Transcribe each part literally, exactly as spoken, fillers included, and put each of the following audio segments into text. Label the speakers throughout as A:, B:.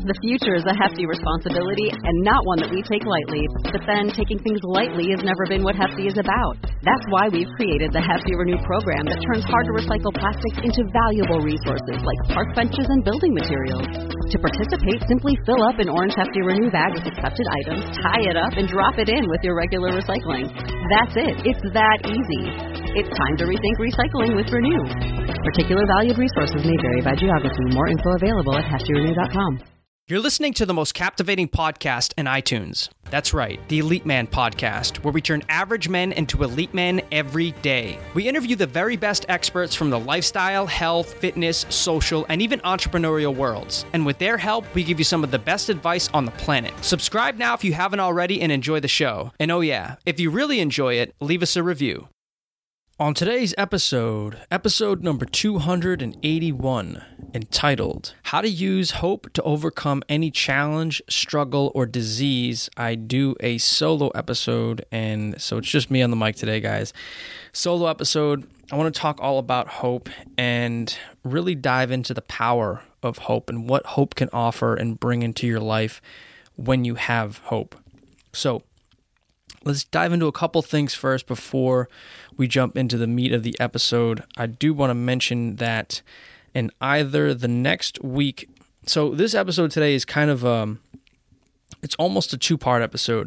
A: The future is a hefty responsibility and not one that we take lightly. But then taking things lightly has never been what Hefty is about. That's why we've created the Hefty Renew program that turns hard-to-recycle plastics into valuable resources like park benches and building materials. To participate, simply fill up an orange Hefty Renew bag with accepted items, tie it up, and drop it in with your regular recycling. That's it. It's that easy. It's time to rethink recycling with Renew. Particular valued resources may vary by geography. More info available at hefty renew dot com.
B: You're listening to the most captivating podcast in iTunes. That's right, the Elite Man Podcast, where we turn average men into elite men every day. We interview the very best experts from the lifestyle, health, fitness, social, and even entrepreneurial worlds. And with their help, we give you some of the best advice on the planet. Subscribe now if you haven't already and enjoy the show. And oh yeah, if you really enjoy it, leave us a review. On today's episode, episode number two hundred eighty-one, entitled, How to Use Hope to Overcome Any Challenge, Struggle, or Disease, I do a solo episode, and so it's just me on the mic today, guys. Solo episode, I want to talk all about hope and really dive into the power of hope and what hope can offer and bring into your life when you have hope. So, let's dive into a couple things first before we jump into the meat of the episode. I do want to mention that in either the next week, so this episode today is kind of, um, it's almost a two-part episode,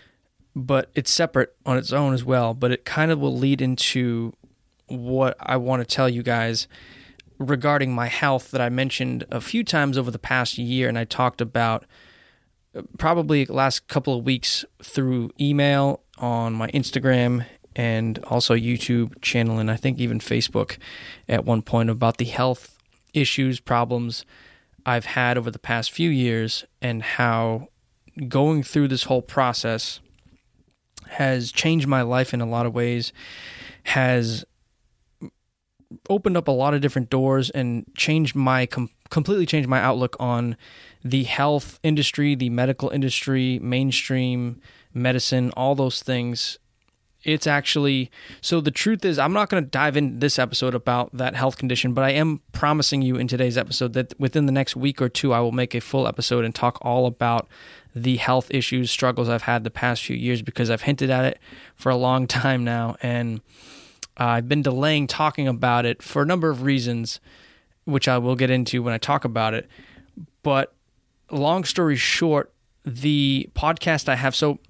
B: but it's separate on its own as well, but it kind of will lead into what I want to tell you guys regarding my health that I mentioned a few times over the past year, and I talked about probably the last couple of weeks through email on my Instagram and also YouTube channel, and I think even Facebook at one point, about the health issues, problems I've had over the past few years and how going through this whole process has changed my life in a lot of ways, has opened up a lot of different doors and changed my com- completely changed my outlook on the health industry, the medical industry, mainstream medicine, all those things. It's actually, so the truth is, I'm not going to dive in this episode about that health condition, but I am promising you in today's episode that within the next week or two, I will make a full episode and talk all about the health issues, struggles I've had the past few years, because I've hinted at it for a long time now, and uh, I've been delaying talking about it for a number of reasons, which I will get into when I talk about it. But long story short, the podcast I have, so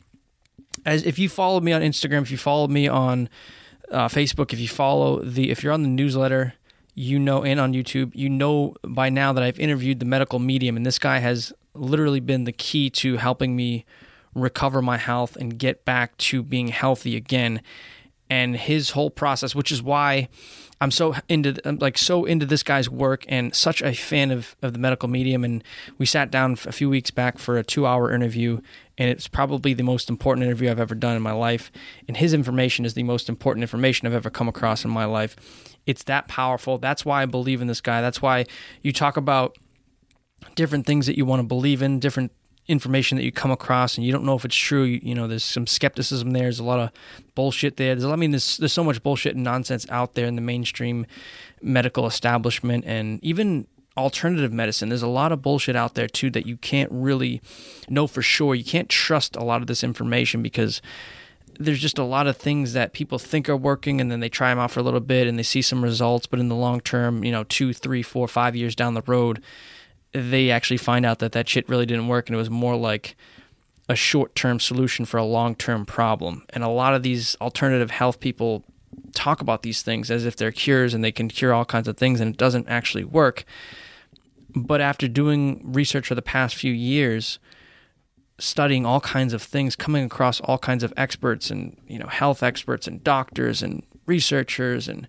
B: as if you follow me on Instagram, if you follow me on uh, Facebook, if you follow the, if you're on the newsletter, you know, and on YouTube, you know by now that I've interviewed the medical medium, and this guy has literally been the key to helping me recover my health and get back to being healthy again. And his whole process, which is why I'm so into I'm like so into this guy's work and such a fan of, of the medical medium. And we sat down a few weeks back for a two-hour interview, and it's probably the most important interview I've ever done in my life. And his information is the most important information I've ever come across in my life. It's that powerful. That's why I believe in this guy. That's why you talk about different things that you want to believe in, different information that you come across and you don't know if it's true. You, you know, there's some skepticism there. There's a lot of bullshit there. There's, I mean, there's, there's so much bullshit and nonsense out there in the mainstream medical establishment and even alternative medicine. There's a lot of bullshit out there too that you can't really know for sure. You can't trust a lot of this information because there's just a lot of things that people think are working, and then they try them out for a little bit and they see some results, but in the long term, you know, two, three, four, five years down the road, they actually find out that that shit really didn't work, and it was more like a short-term solution for a long-term problem. And a lot of these alternative health people talk about these things as if they're cures and they can cure all kinds of things, and it doesn't actually work. But after doing research for the past few years, studying all kinds of things, coming across all kinds of experts and, you know, health experts and doctors and researchers and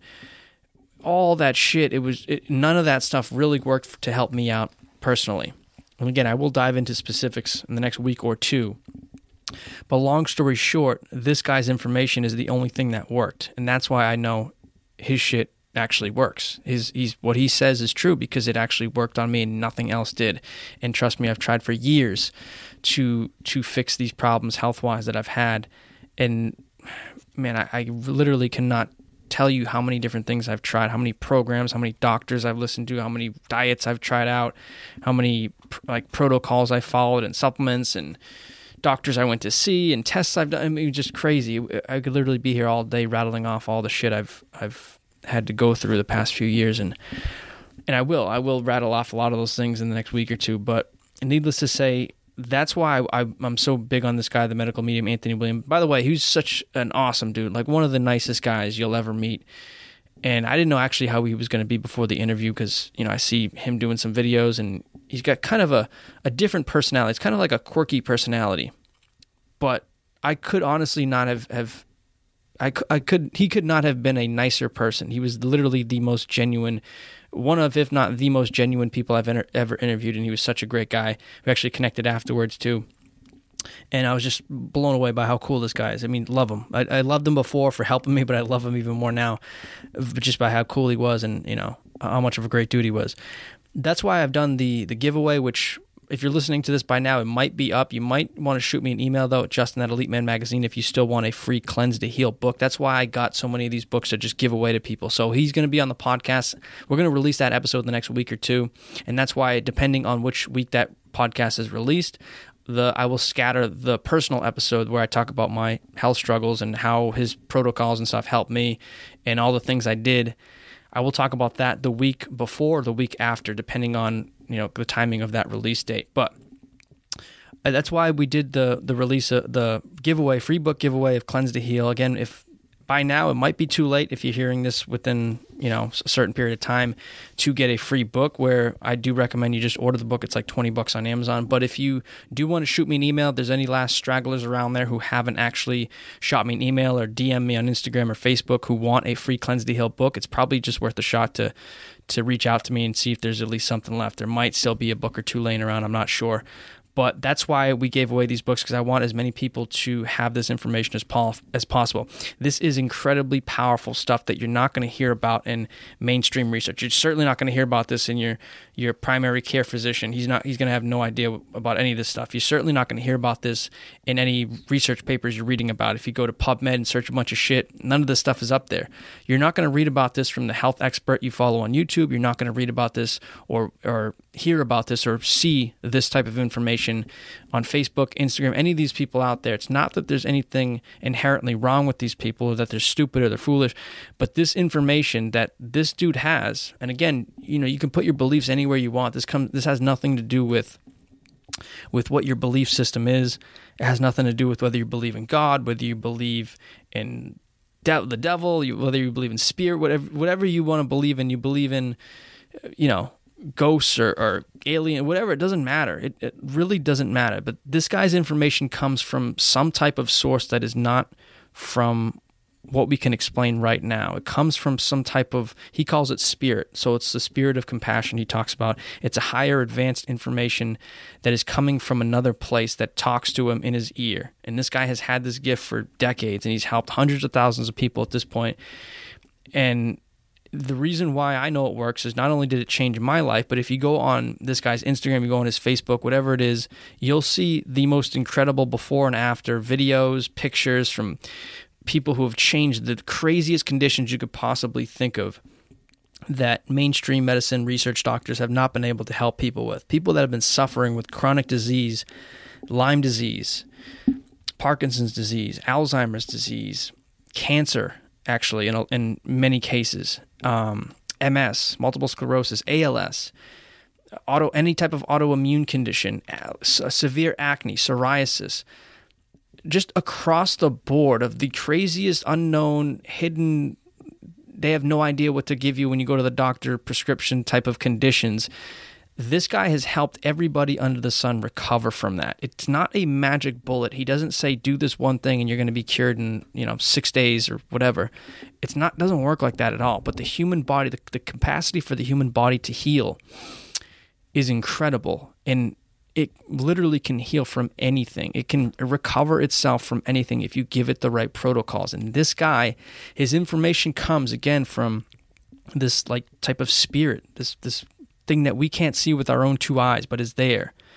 B: all that shit, it was it, none of that stuff really worked to help me out personally. And again, I will dive into specifics in the next week or two. But long story short, this guy's information is the only thing that worked. And that's why I know his shit actually works. His he's what he says is true because it actually worked on me and nothing else did. And trust me, I've tried for years to to fix these problems health-wise that I've had. And man, I, I literally cannot tell you how many different things I've tried, how many programs, how many doctors I've listened to, how many diets I've tried out, how many like protocols I followed and supplements and doctors I went to see and tests I've done. I mean, just crazy. I could literally be here all day rattling off all the shit I've I've had to go through the past few years, and and I will I will rattle off a lot of those things in the next week or two. But needless to say, that's why I, I'm so big on this guy, the medical medium, Anthony William. By the way, he's such an awesome dude, like one of the nicest guys you'll ever meet. And I didn't know actually how he was going to be before the interview because, you know, I see him doing some videos and he's got kind of a, a different personality. It's kind of like a quirky personality. But I could honestly not have, have I, I could, he could not have been a nicer person. He was literally the most genuine, one of, if not the most genuine people I've ever, ever interviewed. And he was such a great guy. We actually connected afterwards too. And I was just blown away by how cool this guy is. I mean, love him. I, I loved him before for helping me, but I love him even more now just by how cool he was and, you know, how much of a great dude he was. That's why I've done the the giveaway, which if you're listening to this by now, it might be up. You might want to shoot me an email, though, at Justin at Elite Man Magazine if you still want a free Cleanse to Heal book. That's why I got so many of these books to just give away to people. So he's going to be on the podcast. We're going to release that episode in the next week or two. And that's why, depending on which week that podcast is released, The I will scatter the personal episode where I talk about my health struggles and how his protocols and stuff helped me and all the things I did. I will talk about that the week before or the week after, depending on, you know, the timing of that release date. But that's why we did the the release of the giveaway, free book giveaway of Cleanse to Heal. Again, if by now it might be too late if you're hearing this within, you know, a certain period of time to get a free book, where I do recommend you just order the book. It's like twenty bucks on Amazon. But if you do want to shoot me an email, if there's any last stragglers around there who haven't actually shot me an email or D M me on Instagram or Facebook who want a free Cleanse to Heal book, it's probably just worth a shot to to reach out to me and see if there's at least something left. There might still be a book or two laying around. I'm not sure. But that's why we gave away these books, because I want as many people to have this information as, pol- as possible. This is incredibly powerful stuff that you're not going to hear about in mainstream research. You're certainly not going to hear about this in your, your primary care physician. He's not. He's going to have no idea about any of this stuff. You're certainly not going to hear about this in any research papers you're reading about. If you go to PubMed and search a bunch of shit, none of this stuff is up there. You're not going to read about this from the health expert you follow on YouTube. You're not going to read about this or or hear about this or see this type of information on Facebook, Instagram, any of these people out there. It's not that there's anything inherently wrong with these people or that they're stupid or they're foolish, but this information that this dude has, and again, you know, you can put your beliefs anywhere you want. This comes, this has nothing to do with with what your belief system is. It has nothing to do with whether you believe in God, whether you believe in de- the devil, you, whether you believe in spirit, whatever whatever you want to believe in. You believe in, you know, ghosts or, or alien, whatever, it doesn't matter. It, it really doesn't matter. But this guy's information comes from some type of source that is not from what we can explain right now. It comes from some type of, he calls it spirit. So it's the spirit of compassion he talks about. It's a higher advanced information that is coming from another place that talks to him in his ear. And this guy has had this gift for decades, and he's helped hundreds of thousands of people at this point. And the reason why I know it works is not only did it change my life, but if you go on this guy's Instagram, you go on his Facebook, whatever it is, you'll see the most incredible before and after videos, pictures from people who have changed the craziest conditions you could possibly think of that mainstream medicine research doctors have not been able to help people with. People that have been suffering with chronic disease, Lyme disease, Parkinson's disease, Alzheimer's disease, cancer, actually, in, in many cases, um, M S, multiple sclerosis, A L S, auto, any type of autoimmune condition, uh, severe acne, psoriasis, just across the board of the craziest unknown, hidden, they have no idea what to give you when you go to the doctor, prescription type of conditions. This guy has helped everybody under the sun recover from that. It's not a magic bullet. He doesn't say, do this one thing and you're going to be cured in, you know, six days or whatever. It's not, doesn't work like that at all. But the human body, the, the capacity for the human body to heal is incredible. And it literally can heal from anything. It can recover itself from anything if you give it the right protocols. And this guy, his information comes again from this like type of spirit, this, this, thing that we can't see with our own two eyes, but is there.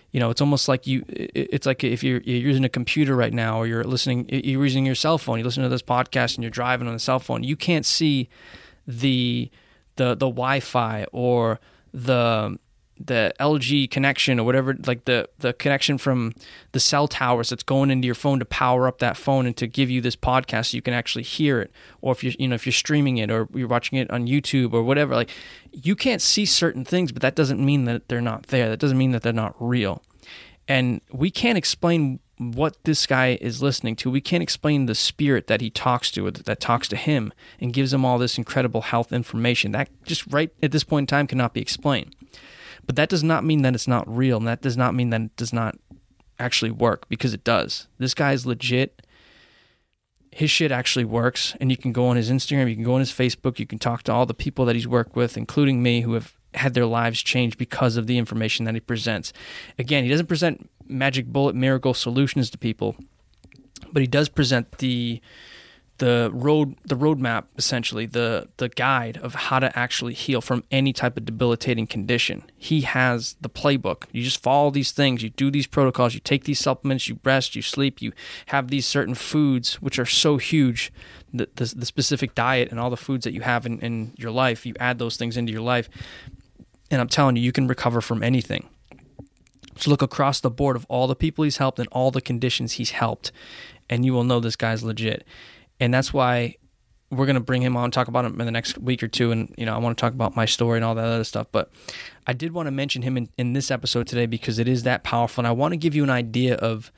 B: You know, it's almost like you, it's like if you're, you're using a computer right now, or you're listening, you're using your cell phone, you listen to this podcast and you're driving on the cell phone, you can't see the, the, the Wi-Fi or the, the L G connection or whatever, like the, the connection from the cell towers that's going into your phone to power up that phone and to give you this podcast so you can actually hear it. Or if you you know, if you're streaming it or you're watching it on YouTube or whatever, like you can't see certain things, but that doesn't mean that they're not there. That doesn't mean that they're not real. And we can't explain what this guy is listening to. We can't explain the spirit that he talks to, that talks to him and gives him all this incredible health information. That just right at this point in time cannot be explained. But that does not mean that it's not real, and that does not mean that it does not actually work, because it does. This guy's legit. His shit actually works, and you can go on his Instagram, you can go on his Facebook, you can talk to all the people that he's worked with, including me, who have had their lives changed because of the information that he presents. Again, he doesn't present magic bullet miracle solutions to people, but he does present the the road the roadmap, essentially, the the guide of how to actually heal from any type of debilitating condition. He has the playbook. You just follow these things, you do these protocols, you take these supplements, you rest, you sleep, you have these certain foods, which are so huge, the the, the specific diet and all the foods that you have in, in your life, you add those things into your life, and I'm telling you, you can recover from anything. Just look across the board of all the people he's helped and all the conditions he's helped, and you will know this guy's legit. And that's why we're going to bring him on and talk about him in the next week or two. And, you know, I want to talk about my story and all that other stuff. But I did want to mention him in, in this episode today because it is that powerful. And I want to give you an idea of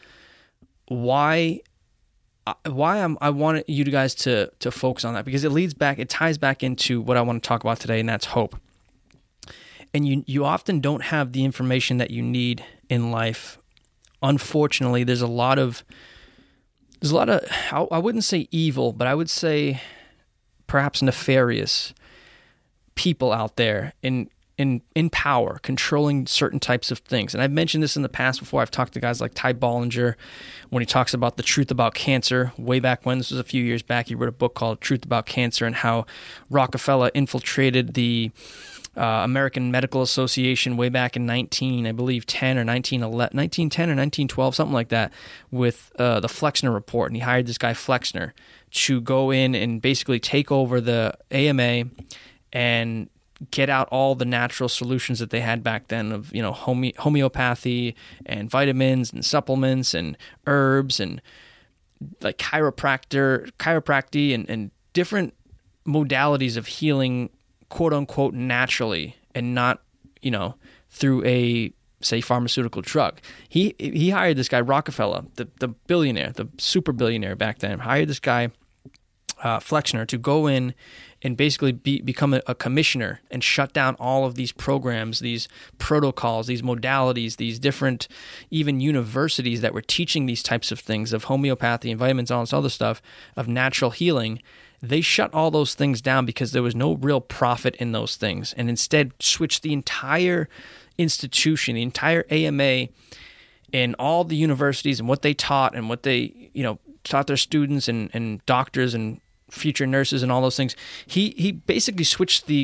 B: why why I'm, I want you guys to, to focus on that, because it leads back, it ties back into what I want to talk about today, and that's hope. And you, you often don't have the information that you need in life. Unfortunately, there's a lot of There's a lot of, I wouldn't say evil, but I would say perhaps nefarious people out there in in in power, controlling certain types of things. And I've mentioned this in the past before. I've talked to guys like Ty Bollinger when he talks about the truth about cancer. Way back when, this was a few years back, he wrote a book called Truth About Cancer, and how Rockefeller infiltrated the Uh, American Medical Association way back in nineteen, I believe, ten or nineteen eleven, nineteen ten or nineteen twelve, something like that, with uh, the Flexner Report. And he hired this guy Flexner to go in and basically take over the A M A and get out all the natural solutions that they had back then of, you know, home- homeopathy and vitamins and supplements and herbs and like chiropractor, chiropractic and, and different modalities of healing, quote unquote, naturally, and not, you know, through a, say, pharmaceutical drug. He he hired this guy Rockefeller, the the billionaire, the super billionaire back then, hired this guy uh, Flexner to go in and basically be, become a, a commissioner and shut down all of these programs, these protocols, these modalities, these different even universities that were teaching these types of things of homeopathy and vitamins, all this other stuff, of natural healing. They shut all those things down because there was no real profit in those things, and instead switched the entire institution, the entire A M A, and all the universities and what they taught and what they, you know, taught their students and, and doctors and future nurses and all those things. He he basically switched the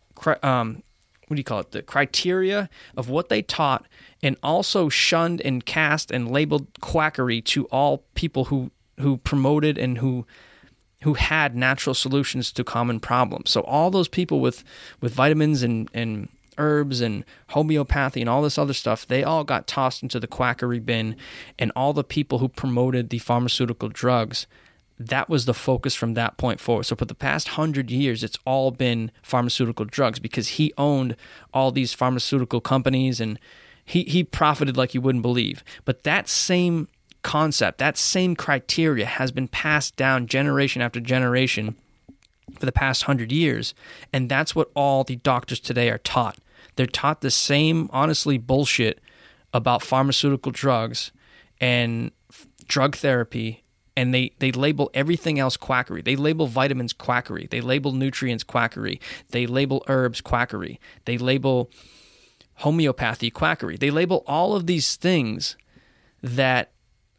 B: um what do you call it the criteria of what they taught, and also shunned and cast and labeled quackery to all people who who promoted and who. who had natural solutions to common problems. So all those people with, with vitamins and, and herbs and homeopathy and all this other stuff, they all got tossed into the quackery bin, and all the people who promoted the pharmaceutical drugs, that was the focus from that point forward. So for the past hundred years, it's all been pharmaceutical drugs, because he owned all these pharmaceutical companies, and he, he profited like you wouldn't believe. But that same concept, that same criteria has been passed down generation after generation for the past hundred years, and that's what all the doctors today are taught. They're taught the same, honestly, bullshit about pharmaceutical drugs and f- drug therapy, and they, they label everything else quackery. They label vitamins quackery. They label nutrients quackery. They label herbs quackery. They label homeopathy quackery. They label all of these things that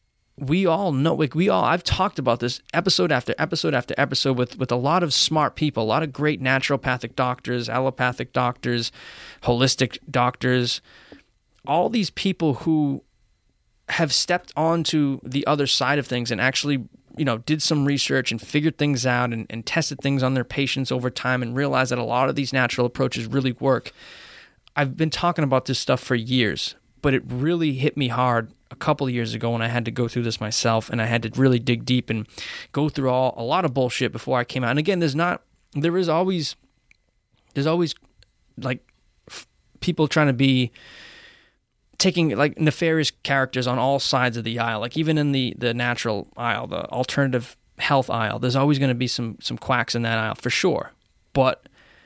B: we all know, like we all, I've talked about this episode after episode after episode with, with a lot of smart people, a lot of great naturopathic doctors, allopathic doctors, holistic doctors, all these people who have stepped onto the other side of things and actually, you know, did some research and figured things out and, and tested things on their patients over time and realized that a lot of these natural approaches really work. I've been talking about this stuff for years, but it really hit me hard a couple of years ago when I had to go through this myself, and I had to really dig deep and go through all a lot of bullshit before I came out. And again, there's not, there is always, there's always like f- people trying to be taking like nefarious characters on all sides of the aisle. Like even in the the natural aisle, the alternative health aisle, there's always going to be some some quacks in that aisle for sure. But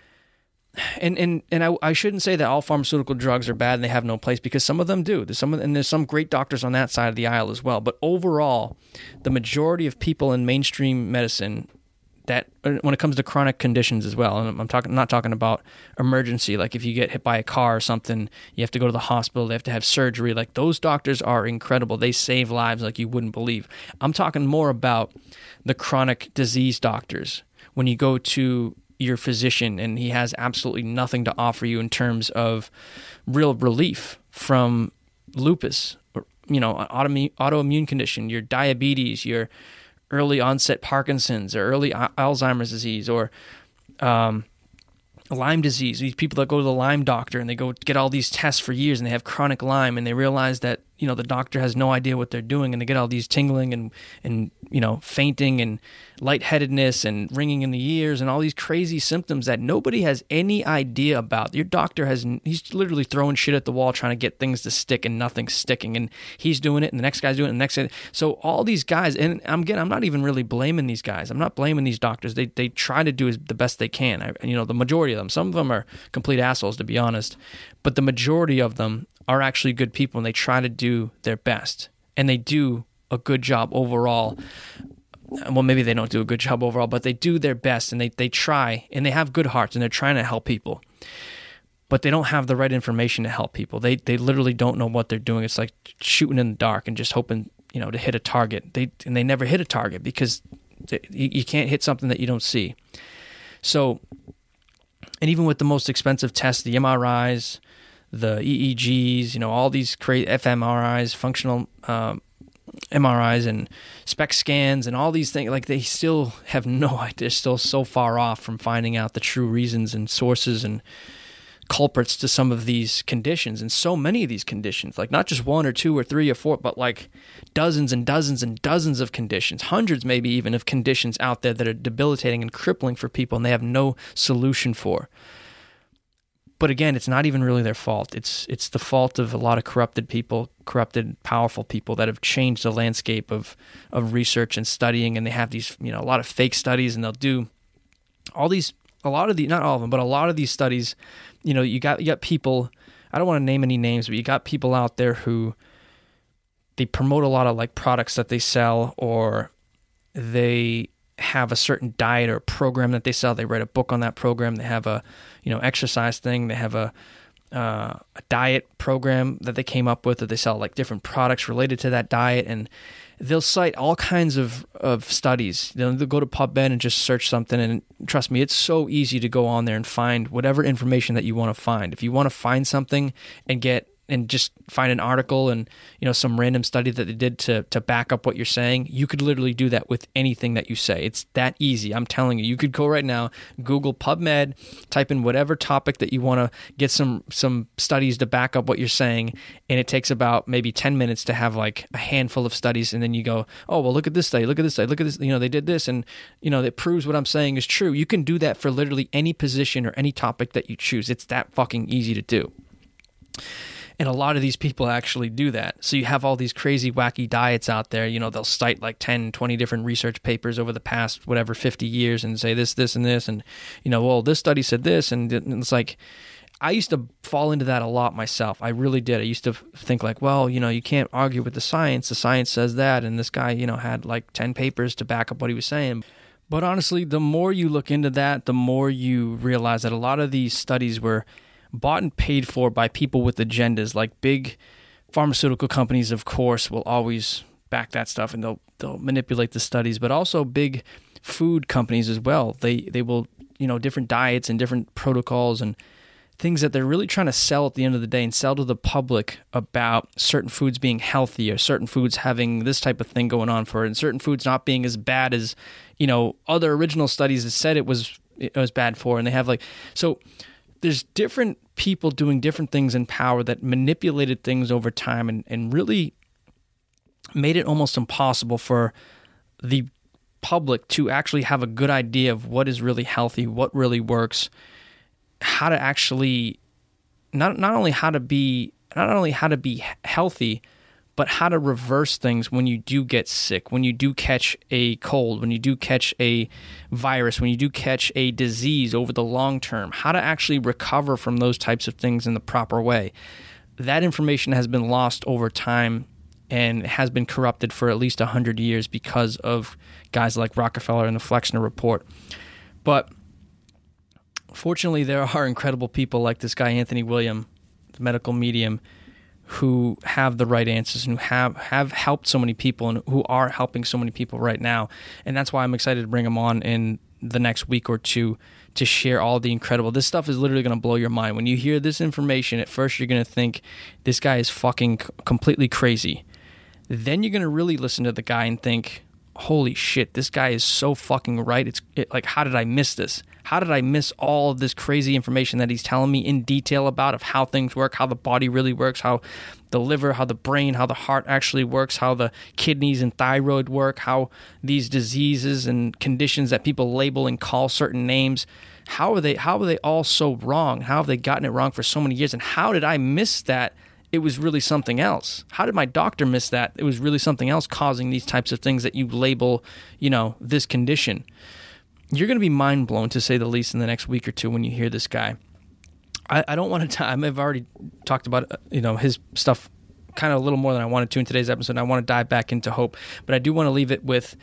B: And and and I, I shouldn't say that all pharmaceutical drugs are bad and they have no place, because some of them do. There's some and there's some great doctors on that side of the aisle as well. But overall, the majority of people in mainstream medicine, that when it comes to chronic conditions as well, and I'm talking not talking about emergency, like if you get hit by a car or something, you have to go to the hospital, they have to have surgery. Like those doctors are incredible. They save lives like you wouldn't believe. I'm talking more about the chronic disease doctors. When you go to your physician and he has absolutely nothing to offer you in terms of real relief from lupus, or, you know, autoimmune, autoimmune condition, your diabetes, your early onset Parkinson's or early Alzheimer's disease, or um, Lyme disease. These people that go to the Lyme doctor and they go get all these tests for years and they have chronic Lyme and they realize that, you know, the doctor has no idea what they're doing, and they get all these tingling and, and you know, fainting and lightheadedness and ringing in the ears and all these crazy symptoms that nobody has any idea about. Your doctor has, he's literally throwing shit at the wall trying to get things to stick and nothing's sticking, and he's doing it and the next guy's doing it and the next guy. So all these guys, and I'm again, I'm not even really blaming these guys. I'm not blaming these doctors. They they try to do as the best they can. I, you know, the majority of them, some of them are complete assholes, to be honest, but the majority of them are actually good people, and they try to do their best, and they do a good job overall. Well, maybe they don't do a good job overall, but they do their best, and they, they try, and they have good hearts, and they're trying to help people, but they don't have the right information to help people. They they literally don't know what they're doing. It's like shooting in the dark and just hoping, you know, to hit a target. They and they never hit a target because they, you, you can't hit something that you don't see. So, and even with the most expensive tests, the M R Is, the E E Gs, you know, all these crazy F M R Is, functional um, M R Is and SPECT scans and all these things, like they still have no idea. They're still so far off from finding out the true reasons and sources and culprits to some of these conditions, and so many of these conditions, like not just one or two or three or four, but like dozens and dozens and dozens of conditions, hundreds maybe even of conditions out there that are debilitating and crippling for people, and they have no solution for. But again, it's not even really their fault. It's it's the fault of a lot of corrupted people, corrupted, powerful people that have changed the landscape of of research and studying, and they have these, you know, a lot of fake studies, and they'll do all these, a lot of the, not all of them, but a lot of these studies. You know, you got you got people, I don't want to name any names, but you got people out there who they promote a lot of like products that they sell, or they have a certain diet or program that they sell. They write a book on that program. They have a, you know, exercise thing. They have a uh, a diet program that they came up with, that they sell like different products related to that diet, and they'll cite all kinds of, of studies. They'll, they'll go to PubMed and just search something, and trust me, it's so easy to go on there and find whatever information that you want to find. If you want to find something and get and just find an article and, you know, some random study that they did to to back up what you're saying, you could literally do that with anything that you say. It's that easy. I'm telling you. You could go right now, Google PubMed, type in whatever topic that you want to get some some studies to back up what you're saying, and it takes about maybe ten minutes to have like a handful of studies, and then you go, oh, well, look at this study, look at this study, look at this, you know, they did this, and, you know, it proves what I'm saying is true. You can do that for literally any position or any topic that you choose. It's that fucking easy to do. And a lot of these people actually do that. So you have all these crazy, wacky diets out there. You know, they'll cite like ten, twenty different research papers over the past, whatever, fifty years and say this, this, and this. And, you know, well, this study said this. And it's like, I used to fall into that a lot myself. I really did. I used to think like, well, you know, you can't argue with the science. The science says that. And this guy, you know, had like ten papers to back up what he was saying. But honestly, the more you look into that, the more you realize that a lot of these studies were bought and paid for by people with agendas. Like big pharmaceutical companies, of course, will always back that stuff, and they'll they'll manipulate the studies. But also big food companies as well. They they will, you know, different diets and different protocols and things that they're really trying to sell at the end of the day and sell to the public about certain foods being healthy or certain foods having this type of thing going on for it and certain foods not being as bad as, you know, other original studies that said it was it was bad for. And they have like, so there's different people doing different things in power that manipulated things over time and, and really made it almost impossible for the public to actually have a good idea of what is really healthy, what really works, how to actually not not only how to be not only how to be healthy, but how to reverse things when you do get sick, when you do catch a cold, when you do catch a virus, when you do catch a disease over the long term, how to actually recover from those types of things in the proper way. That information has been lost over time and has been corrupted for at least one hundred years because of guys like Rockefeller and the Flexner Report. But fortunately, there are incredible people like this guy, Anthony William, the medical medium, who have the right answers and who have, have helped so many people and who are helping so many people right now. And that's why I'm excited to bring him on in the next week or two to share all the incredible. This stuff is literally going to blow your mind. When you hear this information, at first you're going to think this guy is fucking completely crazy. Then you're going to really listen to the guy and think, holy shit, this guy is so fucking right. It's it, like, how did I miss this? How did I miss all of this crazy information that he's telling me in detail about of how things work, how the body really works, how the liver, how the brain, how the heart actually works, how the kidneys and thyroid work, how these diseases and conditions that people label and call certain names, how are they, how are they all so wrong? How have they gotten it wrong for so many years? And how did I miss that? It was really something else. How did my doctor miss that? It was really something else causing these types of things that you label, you know, this condition. You're going to be mind blown, to say the least, in the next week or two when you hear this guy. I, I don't want to, I've already talked about, you know, his stuff kind of a little more than I wanted to in today's episode. And I want to dive back into hope, but I do want to leave it with,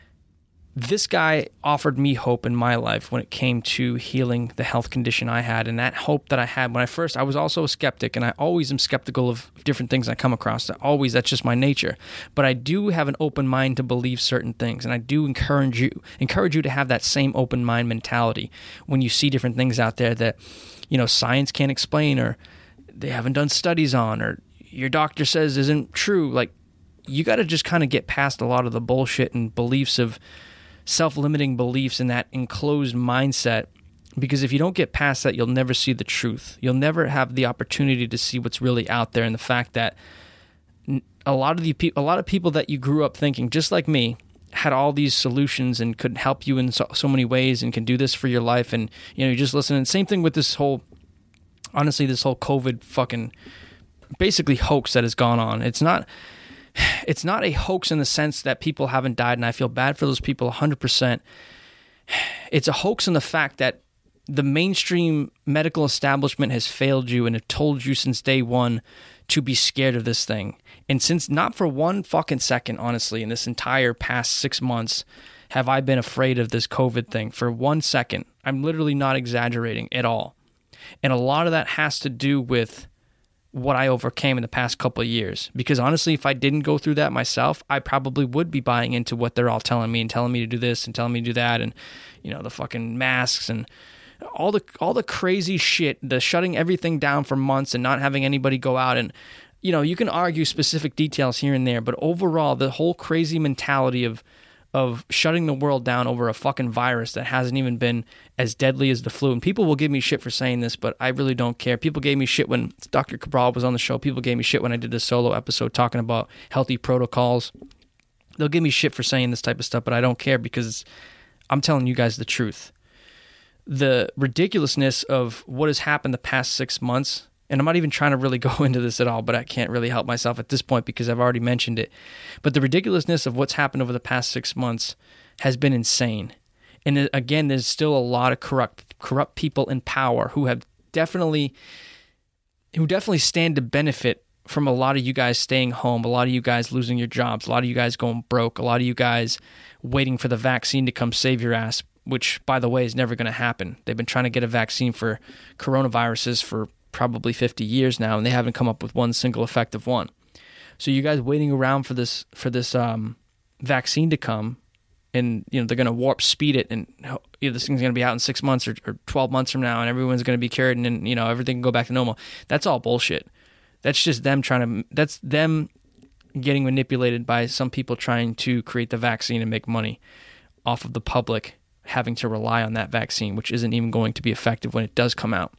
B: this guy offered me hope in my life when it came to healing the health condition I had. And that hope that I had when I first, I was also a skeptic, and I always am skeptical of different things I come across. Always, that's just my nature. But I do have an open mind to believe certain things. And I do encourage you, encourage you to have that same open mind mentality when you see different things out there that, you know, science can't explain, or they haven't done studies on, or your doctor says isn't true. Like, you got to just kind of get past a lot of the bullshit and beliefs of self-limiting beliefs in that enclosed mindset, because if you don't get past that, you'll never see the truth. You'll never have the opportunity to see what's really out there, and the fact that a lot of the pe- a lot of people that you grew up thinking, just like me, had all these solutions and could help you in so, so many ways and can do this for your life, and you know, you just listen. And same thing with this whole, honestly, this whole COVID fucking basically hoax that has gone on. It's not It's not a hoax in the sense that people haven't died, and I feel bad for those people one hundred percent. It's a hoax in the fact that the mainstream medical establishment has failed you and have told you since day one to be scared of this thing. And since not for one fucking second, honestly, in this entire past six months, have I been afraid of this COVID thing for one second. I'm literally not exaggerating at all. And a lot of that has to do with what I overcame in the past couple of years. Because honestly, if I didn't go through that myself, I probably would be buying into what they're all telling me and telling me to do this and telling me to do that, and you know, the fucking masks and all the all the crazy shit, the shutting everything down for months and not having anybody go out. And you know, you can argue specific details here and there, but overall, the whole crazy mentality of of shutting the world down over a fucking virus that hasn't even been as deadly as the flu. And people will give me shit for saying this, but I really don't care. People gave me shit when Doctor Cabral was on the show. People gave me shit when I did this solo episode talking about healthy protocols. They'll give me shit for saying this type of stuff, but I don't care, because I'm telling you guys the truth. The ridiculousness of what has happened the past six months, and I'm not even trying to really go into this at all, but I can't really help myself at this point because I've already mentioned it. But the ridiculousness of what's happened over the past six months has been insane. And again, there's still a lot of corrupt corrupt people in power who have definitely, who definitely stand to benefit from a lot of you guys staying home, a lot of you guys losing your jobs, a lot of you guys going broke, a lot of you guys waiting for the vaccine to come save your ass, which, by the way, is never going to happen. They've been trying to get a vaccine for coronaviruses for probably fifty years now, and they haven't come up with one single effective one. So you guys waiting around for this for this um, vaccine to come, and you know they're going to warp speed it, and you know, this thing's going to be out in six months or, or twelve months from now, and everyone's going to be cured, and then you know everything can go back to normal. That's all bullshit. That's just them trying to. That's them getting manipulated by some people trying to create the vaccine and make money off of the public having to rely on that vaccine, which isn't even going to be effective when it does come out.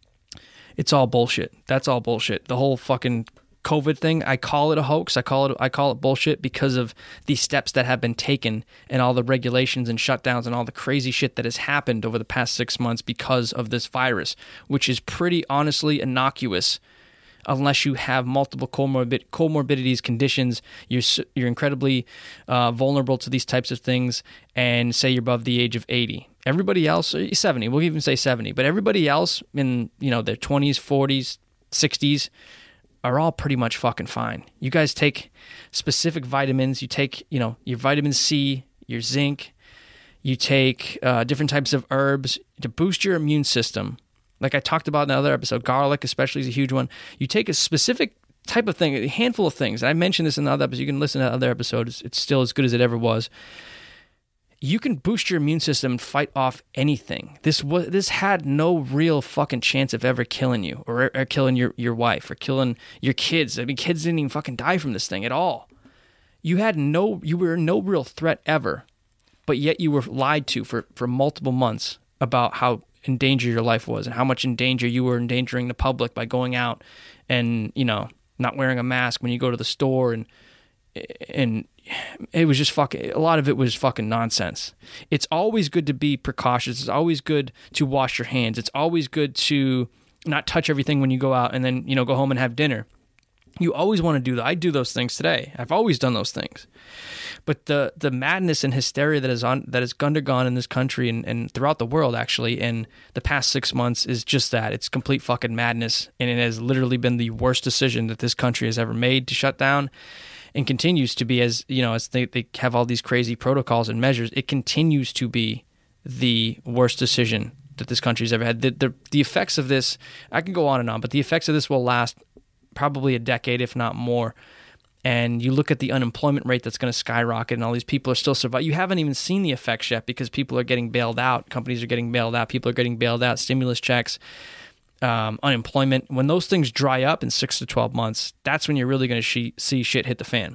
B: It's all bullshit. That's all bullshit. The whole fucking COVID thing, I call it a hoax. I call it I call it bullshit because of the steps that have been taken and all the regulations and shutdowns and all the crazy shit that has happened over the past six months because of this virus, which is pretty honestly innocuous unless you have multiple comorbid comorbidities, conditions. You're you're incredibly uh, vulnerable to these types of things, and say you're above the age of eighty. Everybody else, seventy, we'll even say seventy, but everybody else in you know their twenties, forties, sixties are all pretty much fucking fine. You guys take specific vitamins. You take, you know, your vitamin C, your zinc. You take uh, different types of herbs to boost your immune system. Like I talked about in another episode, garlic especially is a huge one. You take a specific type of thing, a handful of things. I mentioned this in the other episode. You can listen to other episodes. It's still as good as it ever was. You can boost your immune system and fight off anything. This was this had no real fucking chance of ever killing you or, or killing your, your wife or killing your kids. I mean, kids didn't even fucking die from this thing at all. You had no, you were no real threat ever, but yet you were lied to for, for multiple months about how in danger your life was and how much in danger you were endangering the public by going out and, you know, not wearing a mask when you go to the store, and and it was just fucking, a lot of it was fucking nonsense. It's always good to be precautious. It's always good to wash your hands. It's always good to not touch everything when you go out and then, you know, go home and have dinner. You always want to do that. I do those things today. I've always done those things. But the the madness and hysteria that is on that has undergone in this country and, and throughout the world actually in the past six months is just that. It's complete fucking madness, and it has literally been the worst decision that this country has ever made to shut down. And continues to be, as you know, as they, they have all these crazy protocols and measures, it continues to be the worst decision that this country's ever had. The, the, the effects of this, I can go on and on, but the effects of this will last probably a decade, if not more. And you look at the unemployment rate that's going to skyrocket, and all these people are still surviving. You haven't even seen the effects yet because people are getting bailed out. Companies are getting bailed out. People are getting bailed out. Stimulus checks. Um, unemployment, when those things dry up in six to twelve months, that's when you're really going to she- see shit hit the fan.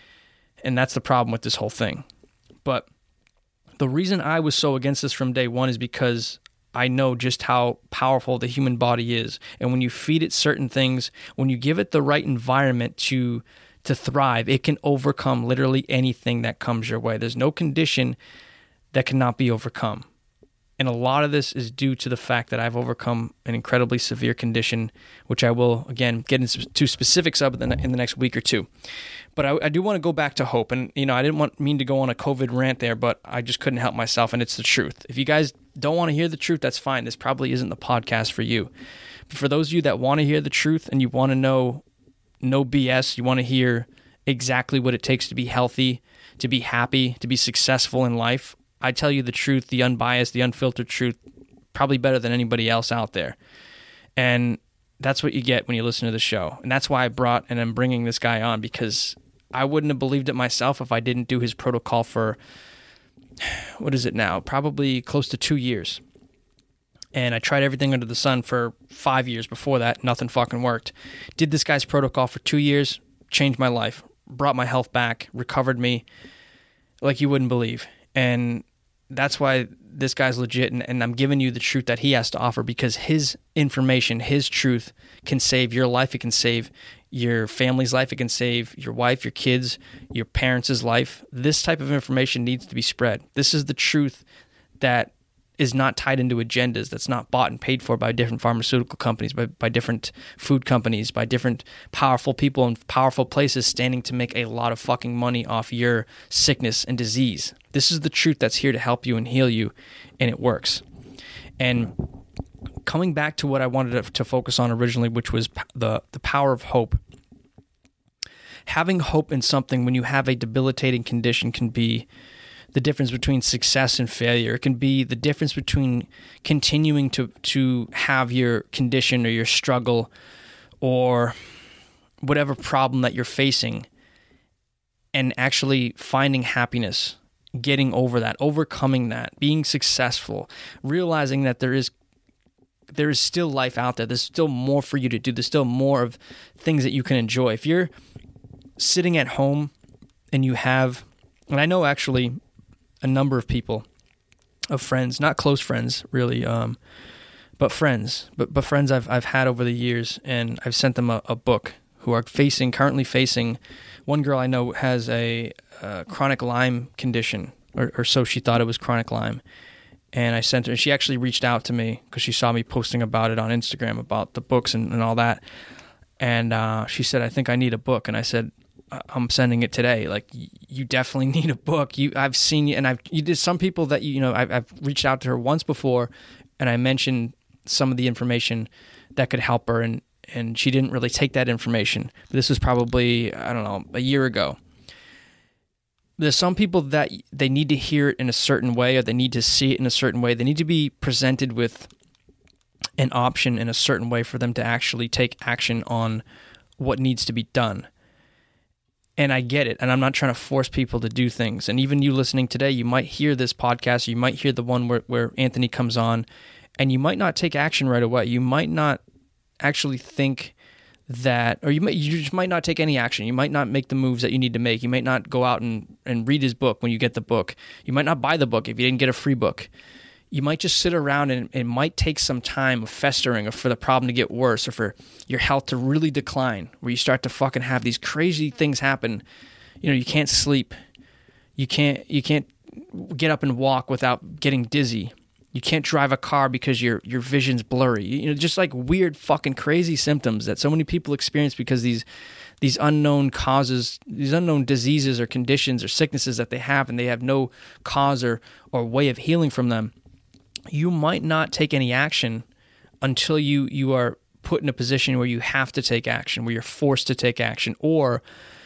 B: And that's the problem with this whole thing. But the reason I was so against this from day one is because I know just how powerful the human body is. And when you feed it certain things, when you give it the right environment to to thrive, it can overcome literally anything that comes your way. There's no condition that cannot be overcome. And a lot of this is due to the fact that I've overcome an incredibly severe condition, which I will, again, get into specifics of in the, in the next week or two. But I, I do want to go back to hope. And, you know, I didn't want mean to go on a COVID rant there, but I just couldn't help myself, and it's the truth. If you guys don't want to hear the truth, that's fine. This probably isn't the podcast for you. But for those of you that want to hear the truth and you want to know no B S, you want to hear exactly what it takes to be healthy, to be happy, to be successful in life, I tell you the truth, the unbiased, the unfiltered truth, probably better than anybody else out there. And that's what you get when you listen to the show. And that's why I brought and I'm bringing this guy on, because I wouldn't have believed it myself if I didn't do his protocol for, what is it now? Probably close to two years. And I tried everything under the sun for five years before that. Nothing fucking worked. Did this guy's protocol for two years, changed my life, brought my health back, recovered me like you wouldn't believe. And that's why this guy's legit, and, and I'm giving you the truth that he has to offer, because his information, his truth can save your life. It can save your family's life. It can save your wife, your kids, your parents' life. This type of information needs to be spread. This is the truth that is not tied into agendas, that's not bought and paid for by different pharmaceutical companies, by, by different food companies, by different powerful people in powerful places standing to make a lot of fucking money off your sickness and disease. This is the truth that's here to help you and heal you, and it works. And coming back to what I wanted to, to focus on originally, which was the, the power of hope. Having hope in something when you have a debilitating condition can be the difference between success and failure. It can be the difference between continuing to, to have your condition or your struggle or whatever problem that you're facing and actually finding happiness getting over that, overcoming that, being successful, realizing that there is there is still life out there. There's still more for you to do. There's still more of things that you can enjoy. If you're sitting at home and you have, and I know actually a number of people, of friends, not close friends really, um, but friends, but but friends I've I've had over the years, and I've sent them a, a book, who are facing, currently facing, one girl I know has a, a chronic Lyme condition, or, or so she thought it was chronic Lyme. And I sent her, and she actually reached out to me because she saw me posting about it on Instagram, about the books and, and all that. And uh, she said, I think I need a book. And I said, I'm sending it today. Like, you definitely need a book. You, I've seen you, and I've, you did some people that, you know, I've, I've reached out to her once before, and I mentioned some of the information that could help her, and, and she didn't really take that information. But this was probably, I don't know, a year ago. There's some people that they need to hear it in a certain way, or they need to see it in a certain way. They need to be presented with an option in a certain way for them to actually take action on what needs to be done. And I get it, and I'm not trying to force people to do things. And even you listening today, you might hear this podcast, you might hear the one where, where Anthony comes on, and you might not take action right away. You might not actually think that, or you might, you just might not take any action. You might not make the moves that you need to make. You might not go out and, and read his book when you get the book. You might not buy the book if you didn't get a free book. You might just sit around, and it might take some time of festering, or for the problem to get worse, or for your health to really decline, where you start to fucking have these crazy things happen. You know, you can't sleep. You can't, you can't get up and walk without getting dizzy. You can't drive a car because your your vision's blurry. You know, just like weird fucking crazy symptoms that so many people experience because these these unknown causes, these unknown diseases or conditions or sicknesses that they have, and they have no cause or, or way of healing from them. You might not take any action until you you are put in a position where you have to take action, where you're forced to take action, or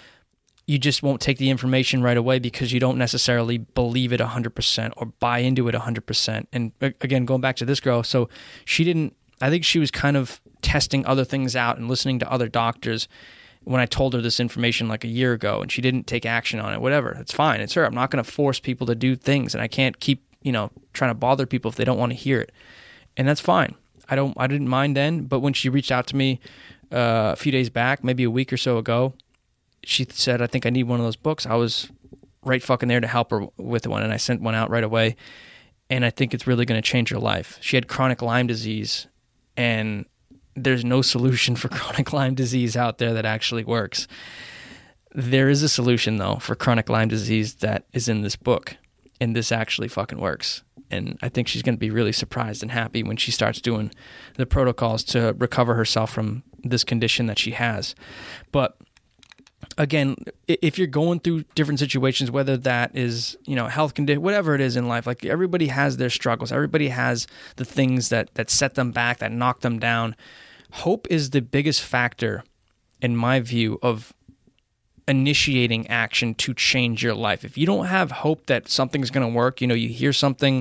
B: you just won't take the information right away because you don't necessarily believe it one hundred percent or buy into it one hundred percent. And again, going back to this girl, so she didn't, I think she was kind of testing other things out and listening to other doctors when I told her this information like a year ago, and she didn't take action on it. Whatever, it's fine, it's her. I'm not going to force people to do things, and I can't keep, you know, trying to bother people if they don't want to hear it. And that's fine. I don't, I didn't mind then, but when she reached out to me uh, a few days back, maybe a week or so ago, she said, I think I need one of those books. I was right fucking there to help her with one, and I sent one out right away, and I think it's really going to change her life. She had chronic Lyme disease, and there's no solution for chronic Lyme disease out there that actually works. There is a solution, though, for chronic Lyme disease that is in this book, and this actually fucking works. And I think she's going to be really surprised and happy when she starts doing the protocols to recover herself from this condition that she has. But again, if you're going through different situations, whether that is, you know, health condition, whatever it is in life, like everybody has their struggles. Everybody has the things that, that set them back, that knock them down. Hope is the biggest factor, in my view, of initiating action to change your life. If you don't have hope that something's going to work, you know, you hear something,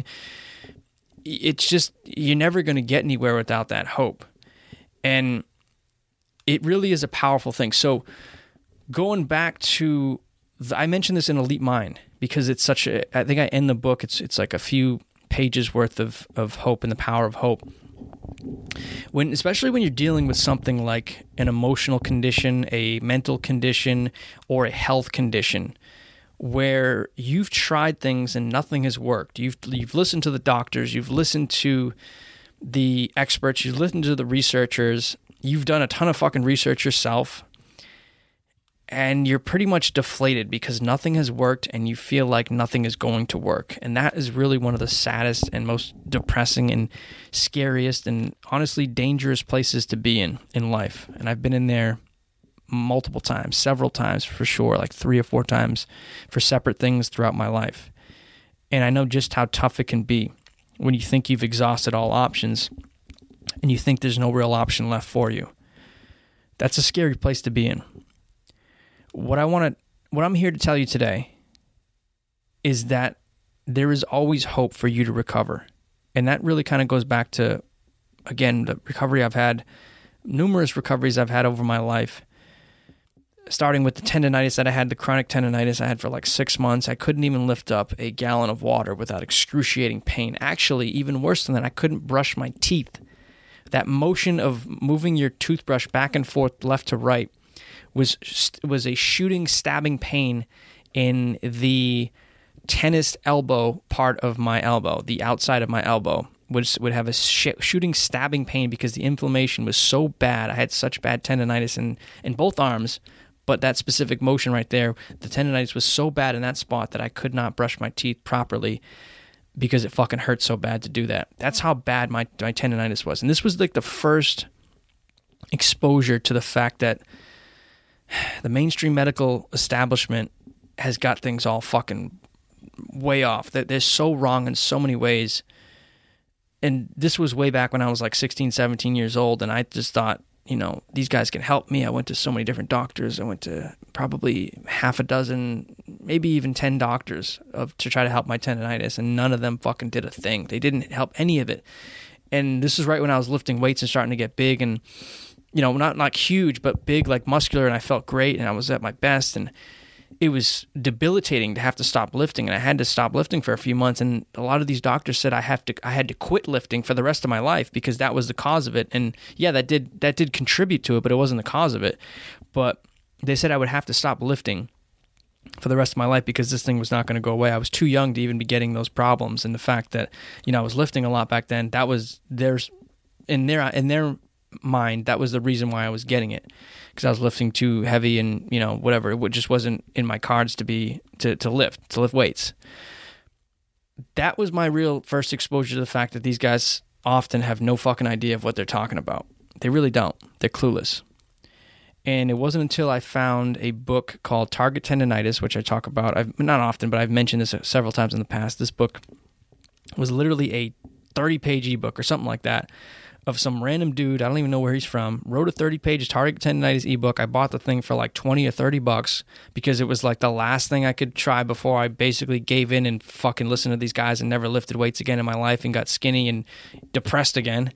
B: it's just, you're never going to get anywhere without that hope. And it really is a powerful thing. So going back to, the, I mentioned this in Elite Mind because it's such a, I think I end the book, it's it's like a few pages worth of, of hope and the power of hope. When, especially when you're dealing with something like an emotional condition, a mental condition, or a health condition, where you've tried things and nothing has worked. You've you've listened to the doctors, you've listened to the experts, you've listened to the researchers, you've done a ton of fucking research yourself, and you're pretty much deflated because nothing has worked and you feel like nothing is going to work. And that is really one of the saddest and most depressing and scariest and honestly dangerous places to be in in life. And I've been in there multiple times, several times for sure, like three or four times for separate things throughout my life. And I know just how tough it can be when you think you've exhausted all options and you think there's no real option left for you. That's a scary place to be in. What I want to, what I'm here to tell you today is that there is always hope for you to recover. And that really kind of goes back to, again, the recovery I've had, numerous recoveries I've had over my life. starting with the tendonitis that I had, the chronic tendonitis I had for like six months. I couldn't even lift up a gallon of water without excruciating pain. Actually, even worse than that, I couldn't brush my teeth. That motion of moving your toothbrush back and forth, left to right, was was a shooting, stabbing pain in the tennis elbow part of my elbow, the outside of my elbow. Would, would have a sh- shooting, stabbing pain because the inflammation was so bad. I had such bad tendonitis in, in both arms, but that specific motion right there, the tendonitis was so bad in that spot that I could not brush my teeth properly because it fucking hurt so bad to do that. That's how bad my, my tendonitis was. And this was like the first exposure to the fact that the mainstream medical establishment has got things all fucking way off. That they're so wrong in so many ways. And this was way back when I was like sixteen, seventeen years old, and I just thought, you know, these guys can help me. I went to so many different doctors. I went to probably half a dozen, maybe even ten doctors of to try to help my tendonitis, and none of them fucking did a thing. They didn't help any of it. And this is right when I was lifting weights and starting to get big and, you know, not like huge, but big, like muscular, and I felt great, and I was at my best, and it was debilitating to have to stop lifting, and I had to stop lifting for a few months. And a lot of these doctors said I have to, I had to quit lifting for the rest of my life because that was the cause of it. And yeah, that did that did contribute to it, but it wasn't the cause of it. But they said I would have to stop lifting for the rest of my life because this thing was not going to go away. I was too young to even be getting those problems, and the fact that, you know, I was lifting a lot back then, that was there's in their in their mind, that was the reason why I was getting it. Because I was lifting too heavy and, you know, whatever. It just wasn't in my cards to be, to, to lift, to lift weights. That was my real first exposure to the fact that these guys often have no fucking idea of what they're talking about. They really don't. They're clueless. And it wasn't until I found a book called Target Tendonitis, which I talk about, I've not often, but I've mentioned this several times in the past. This book was literally a thirty-page ebook or something like that, of some random dude, I don't even know where he's from, wrote a thirty-page Target Tendonitis ebook. I bought the thing for like twenty or thirty bucks because it was like the last thing I could try before I basically gave in and fucking listened to these guys and never lifted weights again in my life and got skinny and depressed again.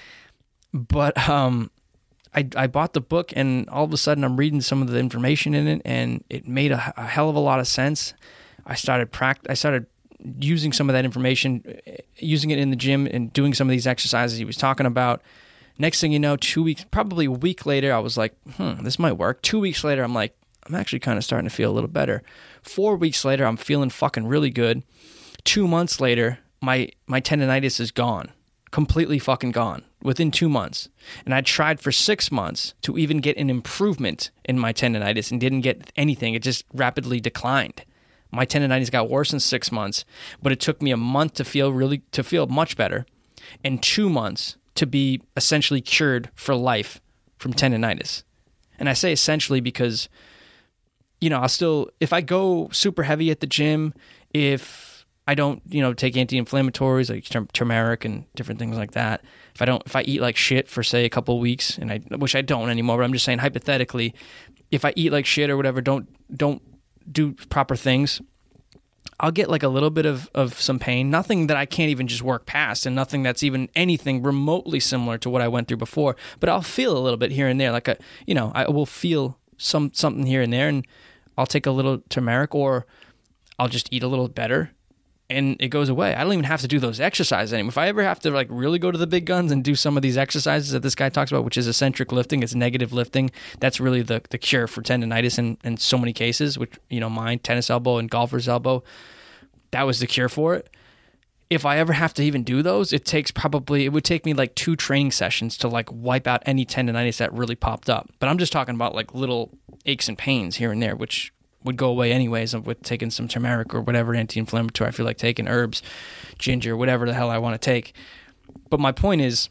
B: But um, I, I bought the book, and all of a sudden I'm reading some of the information in it, and it made a, a hell of a lot of sense. I started pract- I started using some of that information, using it in the gym and doing some of these exercises he was talking about. Next thing you know, two weeks, probably a week later, I was like, hmm, this might work. Two weeks later, I'm like, I'm actually kind of starting to feel a little better. Four weeks later, I'm feeling fucking really good. Two months later, my, my tendonitis is gone. Completely fucking gone within two months. And I tried for six months to even get an improvement in my tendonitis and didn't get anything. It just rapidly declined. My tendonitis got worse in six months, but it took me a month to feel really to feel much better, and two months to be essentially cured for life from tendonitis. And I say essentially because, you know, I'll still, if I go super heavy at the gym, if I don't, you know, take anti-inflammatories like turmeric and different things like that, if I don't, if I eat like shit for say a couple of weeks, and I, which I don't anymore, but I'm just saying hypothetically, if I eat like shit or whatever, don't don't. do proper things, I'll get like a little bit of, of some pain, nothing that I can't even just work past, and nothing that's even anything remotely similar to what I went through before, but I'll feel a little bit here and there, like a, you know, I will feel some something here and there, and I'll take a little turmeric, or I'll just eat a little better, and it goes away. I don't even have to do those exercises anymore. If I ever have to like really go to the big guns and do some of these exercises that this guy talks about, which is eccentric lifting, it's negative lifting, that's really the, the cure for tendonitis in, in so many cases, which, you know, mine, tennis elbow and golfer's elbow, that was the cure for it. If I ever have to even do those, it takes probably, it would take me like two training sessions to like wipe out any tendonitis that really popped up. But I'm just talking about like little aches and pains here and there, which would go away anyways with taking some turmeric or whatever anti-inflammatory I feel like taking, herbs, ginger, whatever the hell I want to take. But my point is,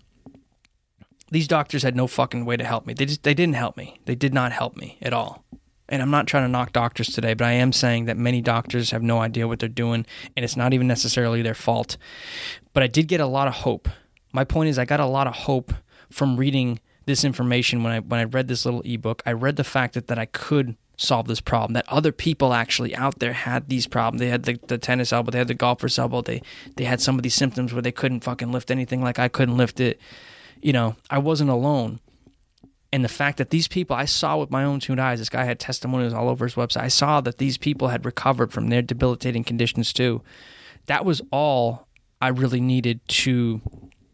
B: these doctors had no fucking way to help me. They just, they didn't help me. They did not help me at all. And I'm not trying to knock doctors today, but I am saying that many doctors have no idea what they're doing, and it's not even necessarily their fault. But I did get a lot of hope. My point is, I got a lot of hope from reading this information when I when I read this little ebook. I read the fact that, that I could solve this problem, that other people actually out there had these problems. They had the, the tennis elbow, they had the golfer's elbow, they they had some of these symptoms where they couldn't fucking lift anything like I couldn't lift it. You know, I wasn't alone. And the fact that these people, I saw with my own two eyes, this guy had testimonials all over his website. I saw that these people had recovered from their debilitating conditions too. That was all I really needed to...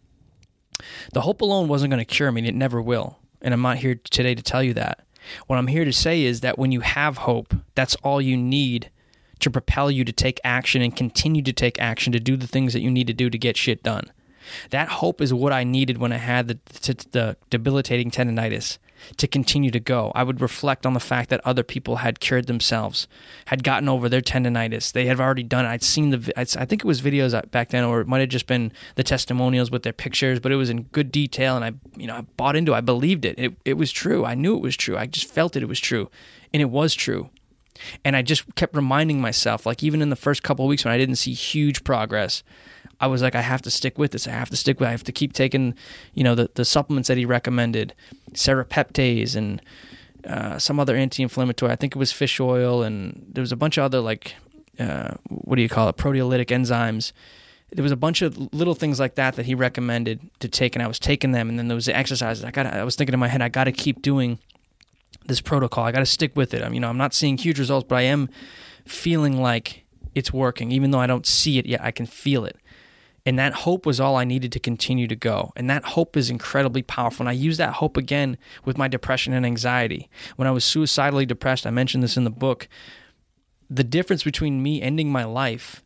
B: The hope alone wasn't going to cure me, and it never will. And I'm not here today to tell you that. What I'm here to say is that when you have hope, that's all you need to propel you to take action and continue to take action to do the things that you need to do to get shit done. That hope is what I needed when I had the, the debilitating tendonitis to continue to go. I would reflect on the fact that other people had cured themselves, had gotten over their tendonitis. They had already done it. I'd seen the, I think it was videos back then, or it might have just been the testimonials with their pictures, but it was in good detail, and I, you know, I bought into it. I believed it. It, it was true. I knew it was true. I just felt it. It was true, and it was true. And I just kept reminding myself, like even in the first couple of weeks when I didn't see huge progress, I was like, I have to stick with this. I have to stick with it. I have to keep taking, you know, the, the supplements that he recommended, serapeptase and uh, some other anti-inflammatory. I think it was fish oil, and there was a bunch of other, like, uh, what do you call it, proteolytic enzymes. There was a bunch of little things like that that he recommended to take, and I was taking them. And then there was the exercises. I got. I was thinking in my head, I got to keep doing this protocol. I got to stick with it. I mean, you know, I'm not seeing huge results, but I am feeling like it's working, even though I don't see it yet. I can feel it. And that hope was all I needed to continue to go. And that hope is incredibly powerful. And I use that hope again with my depression and anxiety. When I was suicidally depressed, I mentioned this in the book, the difference between me ending my life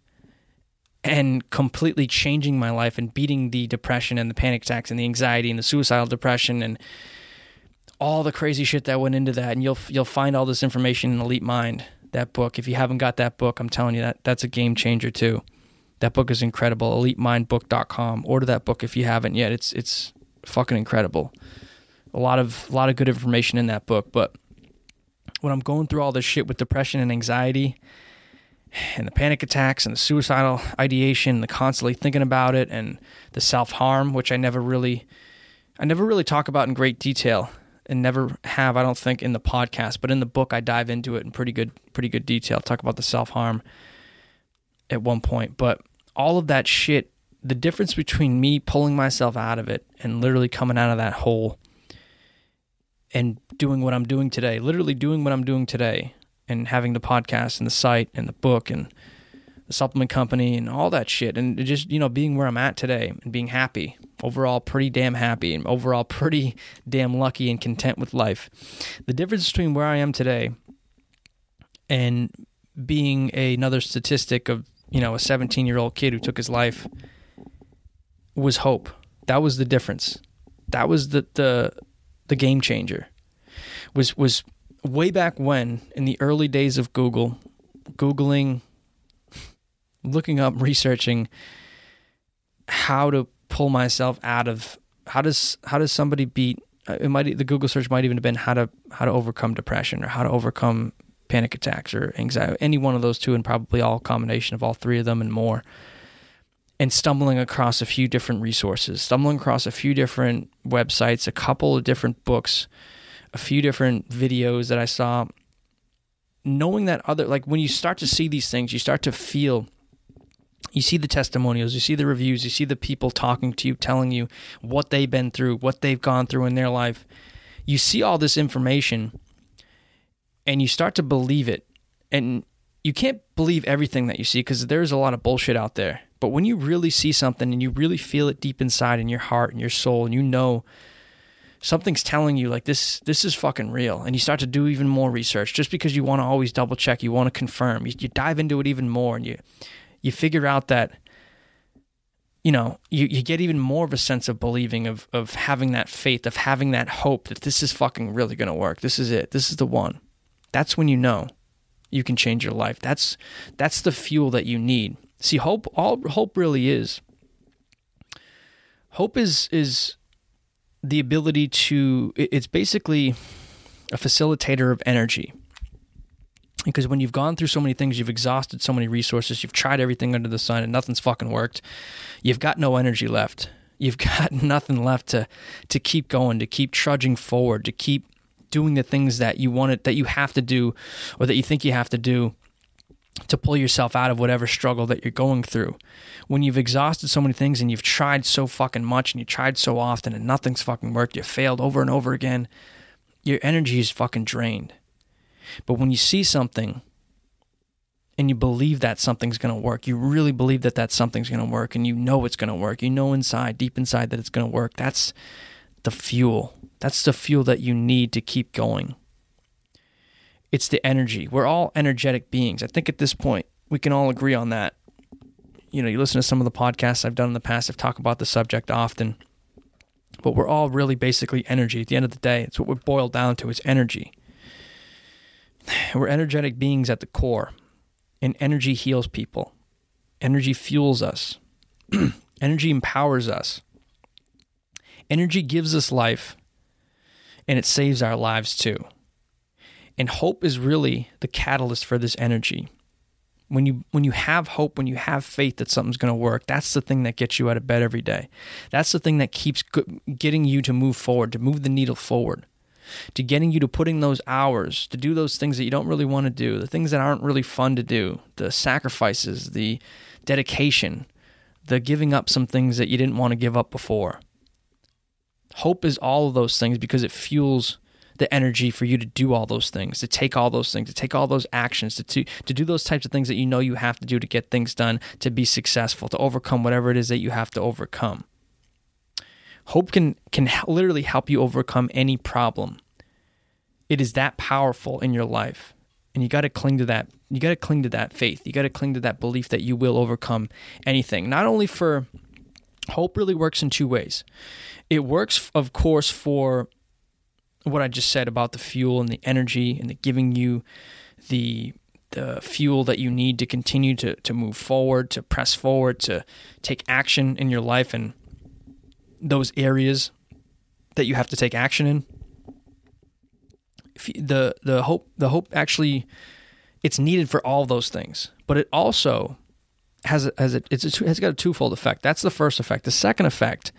B: and completely changing my life and beating the depression and the panic attacks and the anxiety and the suicidal depression and all the crazy shit that went into that. And you'll you'll find all this information in Elite Mind, that book. If you haven't got that book, I'm telling you, that that's a game changer too. That book is incredible, elite mind book dot com. Order that book if you haven't yet. It's it's fucking incredible. A lot of a lot of good information in that book. But when I'm going through all this shit with depression and anxiety and the panic attacks and the suicidal ideation, the constantly thinking about it, and the self-harm, which I never really I never really talk about in great detail and never have, I don't think, in the podcast. But in the book, I dive into it in pretty good pretty good detail. Talk about the self-harm at one point. But all of that shit, the difference between me pulling myself out of it and literally coming out of that hole and doing what I'm doing today, literally doing what I'm doing today, and having the podcast and the site and the book and the supplement company and all that shit, and just, you know, being where I'm at today and being happy, overall pretty damn happy, and overall pretty damn lucky and content with life. The difference between where I am today and being a, another statistic of, you know, a seventeen-year-old kid who took his life was hope. That was the difference. That was the the, the game changer. Was was way back when, in the early days of Google, Googling, looking up, researching how to pull myself out of, how does how does somebody beat, it might, the Google search might even have been how to how to overcome depression, or how to overcome panic attacks or anxiety, any one of those two, and probably all combination of all three of them and more. And stumbling across a few different resources, stumbling across a few different websites, a couple of different books, a few different videos that I saw, knowing that other, like when you start to see these things, you start to feel, you see the testimonials, you see the reviews, you see the people talking to you, telling you what they've been through, what they've gone through in their life. You see all this information, and you start to believe it. And you can't believe everything that you see, because there's a lot of bullshit out there. But when you really see something and you really feel it deep inside in your heart and your soul, and you know something's telling you, like, this this is fucking real, and you start to do even more research just because you want to always double check, you want to confirm. You, you dive into it even more, and you you figure out that, you know, you, you get even more of a sense of believing, of of having that faith, of having that hope that this is fucking really going to work. This is it. This is the one. That's when you know you can change your life. That's that's the fuel that you need. See, hope, all hope really is. Hope is is the ability to, it's basically a facilitator of energy. Because when you've gone through so many things, you've exhausted so many resources, you've tried everything under the sun and nothing's fucking worked, you've got no energy left. You've got nothing left to to keep going, to keep trudging forward, to keep doing the things that you wanted, that you have to do, or that you think you have to do to pull yourself out of whatever struggle that you're going through. When you've exhausted so many things and you've tried so fucking much and you tried so often and nothing's fucking worked, you failed over and over again, your energy is fucking drained. But when you see something and you believe that something's going to work, you really believe that that something's going to work, and you know it's going to work, you know inside, deep inside that it's going to work, that's the fuel. That's the fuel that you need to keep going. It's the energy. We're all energetic beings. I think at this point, we can all agree on that. You know, you listen to some of the podcasts I've done in the past, I've talked about the subject often, but we're all really basically energy. At the end of the day, it's what we boil down to, is energy. We're energetic beings at the core, and energy heals people. Energy fuels us. Energy empowers us. Energy gives us life, and it saves our lives too. And hope is really the catalyst for this energy. When you when you have hope, when you have faith that something's going to work, that's the thing that gets you out of bed every day. That's the thing that keeps getting you to move forward, to move the needle forward, to getting you to put in those hours, to do those things that you don't really want to do, the things that aren't really fun to do, the sacrifices, the dedication, the giving up some things that you didn't want to give up before. Hope is all of those things because it fuels the energy for you to do all those things, to take all those things, to take all those actions, to, to to do those types of things that you know you have to do to get things done, to be successful, to overcome whatever it is that you have to overcome. Hope can can literally help you overcome any problem. It is that powerful in your life, and you got to cling to that. You got to cling to that faith. You got to cling to that belief that you will overcome anything. Not only for hope, really works in two ways. It works, of course, for what I just said about the fuel and the energy and the giving you the the fuel that you need to continue to to move forward, to press forward, to take action in your life and those areas that you have to take action in. If you, the the hope the hope actually, it's needed for all those things, but it also has a, has a, it's a, has got a twofold effect. That's the first effect. The second effect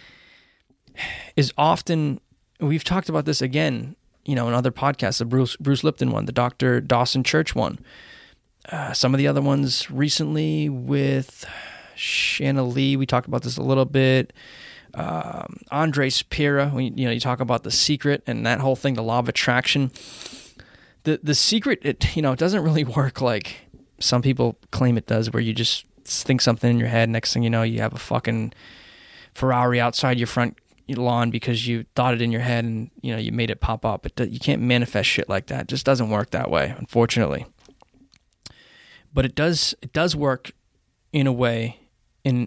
B: is often, we've talked about this again, you know, in other podcasts, the Bruce Bruce Lipton one, the Doctor Dawson Church one, uh, some of the other ones recently with Shanna Lee, we talked about this a little bit. Um, Andre Spira, when, you know, you talk about The Secret and that whole thing, the law of attraction. The the secret, it you know, it doesn't really work like some people claim it does, where you just think something in your head, next thing you know, you have a fucking Ferrari outside your front lawn because you thought it in your head and, you know, you made it pop up. It, you can't manifest shit like that. It just doesn't work that way, unfortunately. But it does it does work in a way, in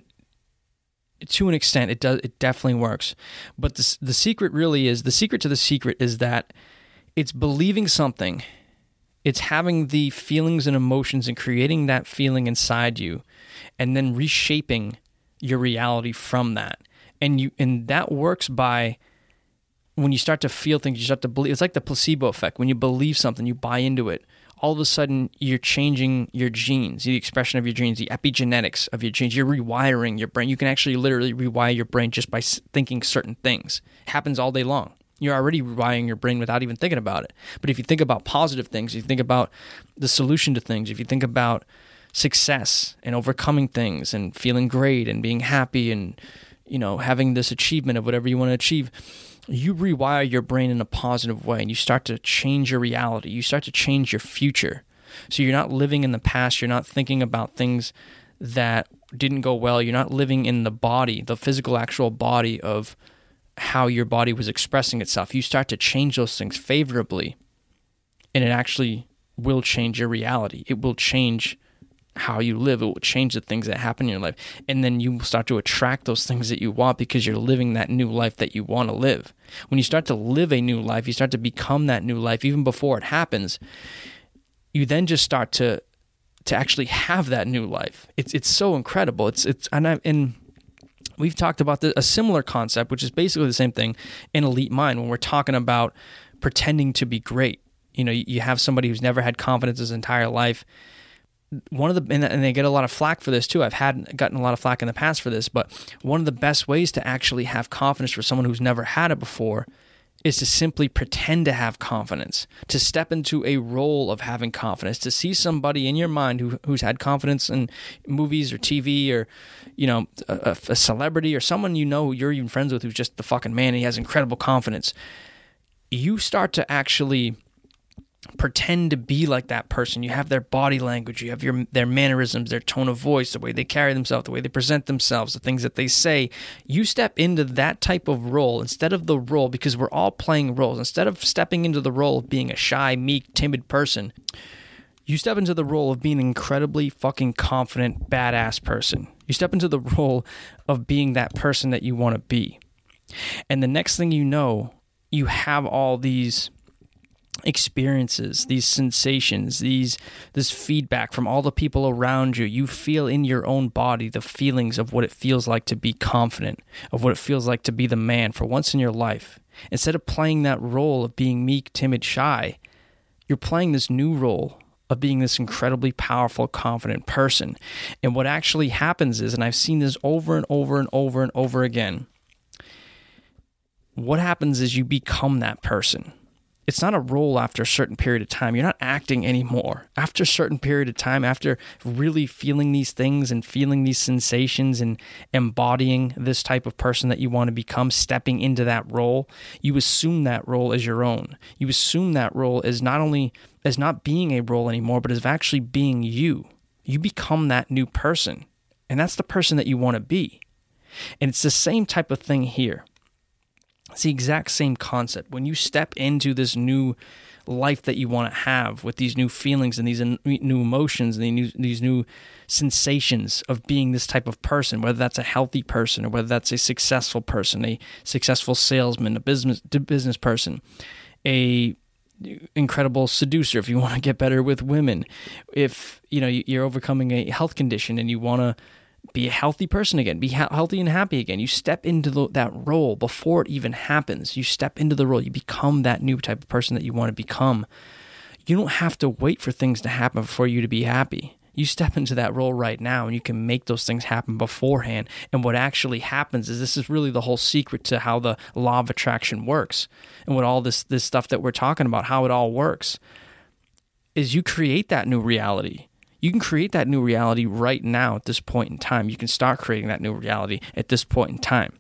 B: to an extent, it does it definitely works. But the the secret really is, the secret to the secret is that it's believing something. It's having the feelings and emotions and creating that feeling inside you and then reshaping your reality from that. And you and that works by, when you start to feel things, you start to believe. It's like the placebo effect. When you believe something, you buy into it. All of a sudden, you're changing your genes, the expression of your genes, the epigenetics of your genes. You're rewiring your brain. You can actually literally rewire your brain just by thinking certain things. It happens all day long. You're already rewiring your brain without even thinking about it. But if you think about positive things, if you think about the solution to things, if you think about success and overcoming things and feeling great and being happy and, you know, having this achievement of whatever you want to achieve, you rewire your brain in a positive way and you start to change your reality. You start to change your future. So you're not living in the past. You're not thinking about things that didn't go well. You're not living in the body, the physical, actual body of how your body was expressing itself. You start to change those things favorably, and it actually will change your reality. It will change how you live. It will change the things that happen in your life. And then you start to attract those things that you want because you're living that new life that you want to live. When you start to live a new life, you start to become that new life even before it happens. You then just start to to actually have that new life. It's it's so incredible. It's it's and I and we've talked about the, a similar concept, which is basically the same thing in Elite Mind when we're talking about pretending to be great. You know, you have somebody who's never had confidence his entire life. One of the and, and they get a lot of flack for this too. I've had gotten a lot of flack in the past for this, but one of the best ways to actually have confidence for someone who's never had it before is to simply pretend to have confidence, to step into a role of having confidence, to see somebody in your mind who who's had confidence in movies or T V or, you know, a, a celebrity or someone you know you're even friends with who's just the fucking man and he has incredible confidence. you start to actually pretend to be like that person. You have their body language, you have your their mannerisms, their tone of voice, the way they carry themselves, the way they present themselves, the things that they say. You step into that type of role instead of the role, because we're all playing roles. Instead of stepping into the role of being a shy, meek, timid person, you step into the role of being an incredibly fucking confident, badass person. You step into the role of being that person that you want to be. And the next thing you know, you have all these experiences, these sensations, these this feedback from all the people around you. You feel in your own body the feelings of what it feels like to be confident, of what it feels like to be the man for once in your life. Instead of playing that role of being meek, timid, shy, you're playing this new role of being this incredibly powerful, confident person. And what actually happens is, and I've seen this over and over and over and over again, what happens is you become that person. It's not a role after a certain period of time. You're not acting anymore. After a certain period of time, after really feeling these things and feeling these sensations and embodying this type of person that you want to become, stepping into that role, you assume that role as your own. You assume that role as not only as not being a role anymore, but as actually being you. You become that new person, and that's the person that you want to be. And it's the same type of thing here. It's the exact same concept. When you step into this new life that you want to have with these new feelings and these new emotions and these new, these new sensations of being this type of person, whether that's a healthy person or whether that's a successful person, a successful salesman, a business business person, a incredible seducer if you want to get better with women, if you know you're overcoming a health condition and you want to be a healthy person again, be ha- healthy and happy again. You step into the, that role before it even happens. You step into the role. You become that new type of person that you want to become. You don't have to wait for things to happen for you to be happy. You step into that role right now and you can make those things happen beforehand. And what actually happens is, this is really the whole secret to how the law of attraction works and what all this, this stuff that we're talking about, how it all works, is you create that new reality. You can create that new reality right now at this point in time. You can start creating that new reality at this point in time.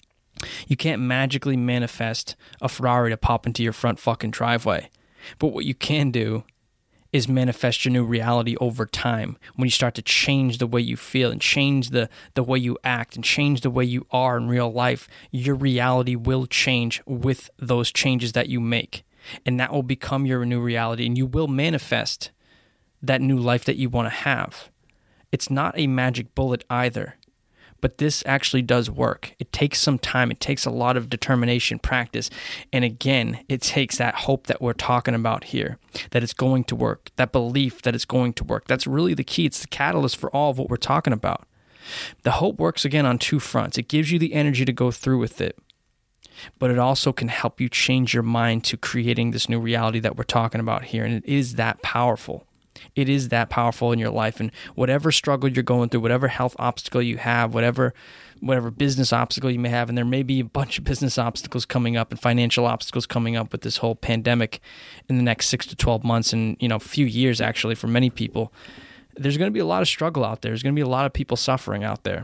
B: You can't magically manifest a Ferrari to pop into your front fucking driveway. But what you can do is manifest your new reality over time. When you start to change the way you feel and change the, the way you act and change the way you are in real life, your reality will change with those changes that you make. And that will become your new reality, and you will manifest that new life that you want to have. It's not a magic bullet either, but this actually does work. It takes some time. It takes a lot of determination, practice. And again, it takes that hope that we're talking about here, that it's going to work, that belief that it's going to work. That's really the key. It's the catalyst for all of what we're talking about. The hope works again on two fronts. It gives you the energy to go through with it, but it also can help you change your mind to creating this new reality that we're talking about here. And it is that powerful. It is that powerful in your life. And whatever struggle you're going through, whatever health obstacle you have, whatever whatever business obstacle you may have, and there may be a bunch of business obstacles coming up and financial obstacles coming up with this whole pandemic in the next six to twelve months and, you know, a few years actually for many people. There's going to be a lot of struggle out there. There's going to be a lot of people suffering out there.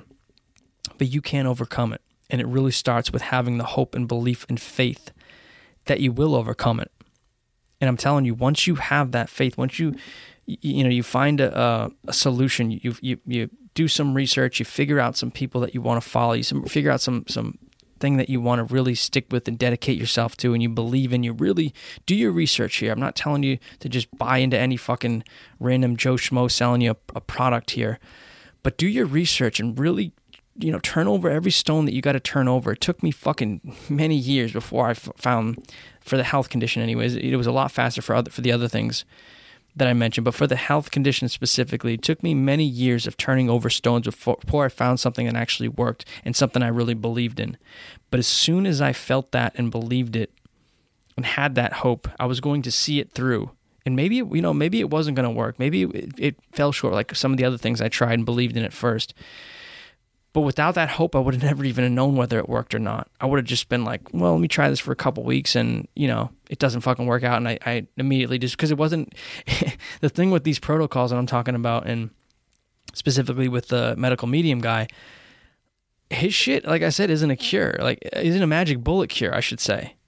B: But you can't overcome it. And it really starts with having the hope and belief and faith that you will overcome it. And I'm telling you, once you have that faith, once you you know, you find a, a solution, you, you you do some research, you figure out some people that you want to follow, you some, figure out some some thing that you want to really stick with and dedicate yourself to, and you believe in, you really do your research here. I'm not telling you to just buy into any fucking random Joe Schmo selling you a, a product here, but do your research and really, you know, turn over every stone that you got to turn over. It took me fucking many years before I f- found, for the health condition anyways, it was a lot faster for other for the other things that I mentioned, but for the health condition specifically, it took me many years of turning over stones before I found something that actually worked and something I really believed in. But as soon as I felt that and believed it and had that hope, I was going to see it through. And maybe, you know, maybe it wasn't going to work. Maybe it, it fell short, like some of the other things I tried and believed in at first. But without that hope, I would have never even known whether it worked or not. I would have just been like, well, let me try this for a couple weeks, and, you know, it doesn't fucking work out. And I, I immediately just, because it wasn't, the thing with these protocols that I'm talking about, and specifically with the medical medium guy, his shit, like I said, isn't a cure. Like, isn't a magic bullet cure, I should say.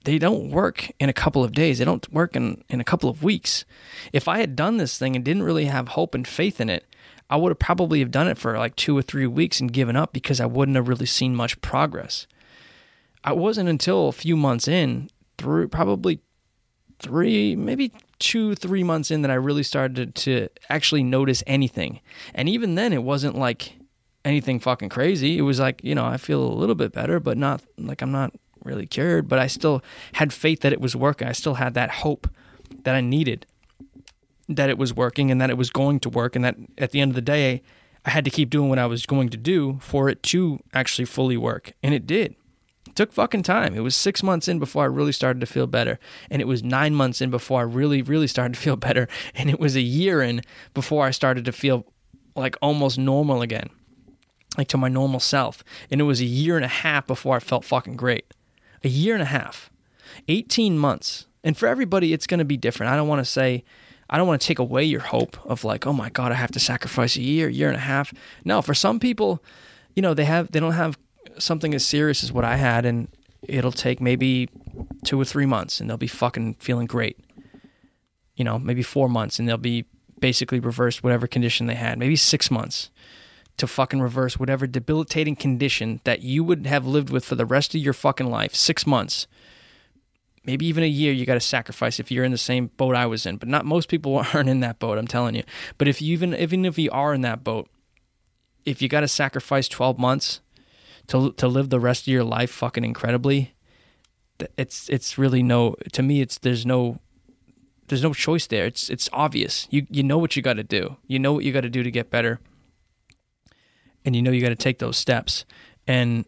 B: they don't work in a couple of days. They don't work in, in a couple of weeks. If I had done this thing and didn't really have hope and faith in it, I would have probably have done it for like two or three weeks and given up because I wouldn't have really seen much progress. It wasn't until a few months in, through probably three, maybe two, three months in that I really started to, to actually notice anything. And even then, it wasn't like anything fucking crazy. It was like, you know, I feel a little bit better, but not like I'm not really cured, but I still had faith that it was working. I still had that hope that I needed, that it was working and that it was going to work, and that at the end of the day, I had to keep doing what I was going to do for it to actually fully work. And it did. It took fucking time. It was six months in before I really started to feel better. And it was nine months in before I really, really started to feel better. And it was a year in before I started to feel like almost normal again, like to my normal self. And it was a year and a half before I felt fucking great. A year and a half, eighteen months. And for everybody, it's going to be different. I don't want to say, I don't want to take away your hope of like, oh my God, I have to sacrifice a year, year and a half. No, for some people, you know, they have, they don't have something as serious as what I had, and it'll take maybe two or three months and they'll be fucking feeling great. You know, maybe four months and they'll be basically reversed whatever condition they had. Maybe six months. To fucking reverse whatever debilitating condition that you would have lived with for the rest of your fucking life. Six months, maybe even a year, you got to sacrifice if you're in the same boat I was in. But not most people aren't in that boat, I'm telling you. But if you even even if you are in that boat, if you got to sacrifice twelve months to to live the rest of your life fucking incredibly, it's it's really no, to me it's there's no there's no choice there. It's it's obvious. You you know what you got to do. You know what you got to do to get better. And you know you got to take those steps, and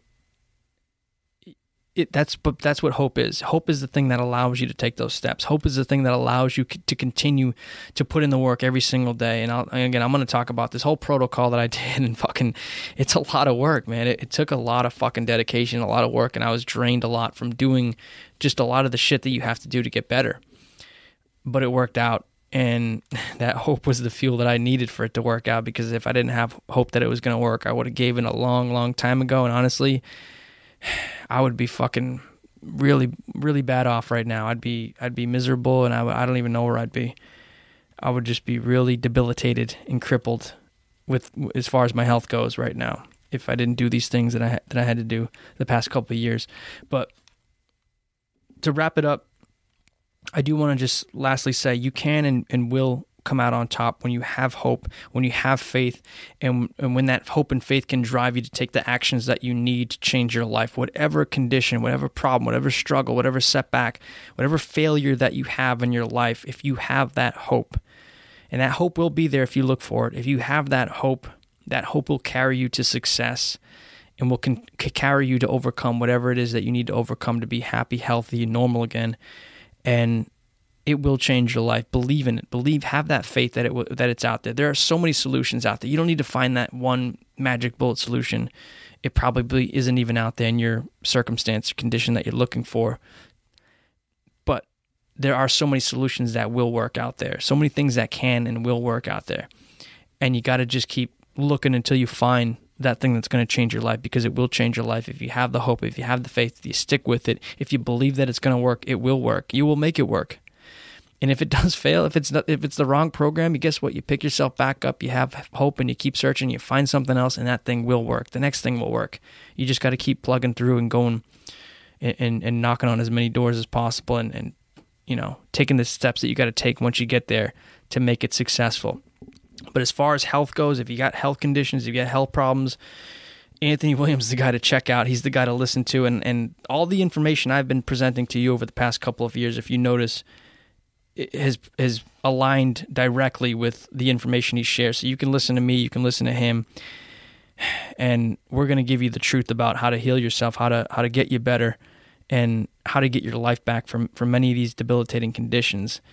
B: it, that's but that's what hope is. Hope is the thing that allows you to take those steps. Hope is the thing that allows you to continue to put in the work every single day. And, I'll, and again, I'm going to talk about this whole protocol that I did, and fucking, it's a lot of work, man. It, it took a lot of fucking dedication, a lot of work, and I was drained a lot from doing just a lot of the shit that you have to do to get better. But it worked out. And that hope was the fuel that I needed for it to work out, because if I didn't have hope that it was going to work, I would have given a long, long time ago. And honestly, I would be fucking really, really bad off right now. I'd be, I'd be miserable, and I, I don't even know where I'd be. I would just be really debilitated and crippled with as far as my health goes right now if I didn't do these things that I that I had to do the past couple of years. But to wrap it up, I do want to just lastly say you can and, and will come out on top when you have hope, when you have faith, and, and when that hope and faith can drive you to take the actions that you need to change your life. Whatever condition, whatever problem, whatever struggle, whatever setback, whatever failure that you have in your life, if you have that hope, and that hope will be there if you look for it. If you have that hope, that hope will carry you to success and will con- carry you to overcome whatever it is that you need to overcome to be happy, healthy, and normal again. And it will change your life. Believe in it. Believe, have that faith that it w- that it's out there. There are so many solutions out there. You don't need to find that one magic bullet solution. It probably isn't even out there in your circumstance or condition that you're looking for. But there are so many solutions that will work out there. So many things that can and will work out there. And you got to just keep looking until you find that thing that's going to change your life, because it will change your life if you have the hope, if you have the faith, if you stick with it, if you believe that it's going to work, it will work. You will make it work. And if it does fail, if it's not, if it's the wrong program, you guess what? You pick yourself back up, you have hope, and you keep searching, you find something else, and that thing will work. The next thing will work. You just got to keep plugging through and going and, and, and knocking on as many doors as possible, and, and you know, taking the steps that you got to take once you get there to make it successful. But as far as health goes, if you got health conditions, if you got health problems, Anthony Williams is the guy to check out. He's the guy to listen to. And, and all the information I've been presenting to you over the past couple of years, if you notice, it has, has aligned directly with the information he shares. So you can listen to me, you can listen to him, and we're going to give you the truth about how to heal yourself, how to how to get you better, and how to get your life back from, from many of these debilitating conditions.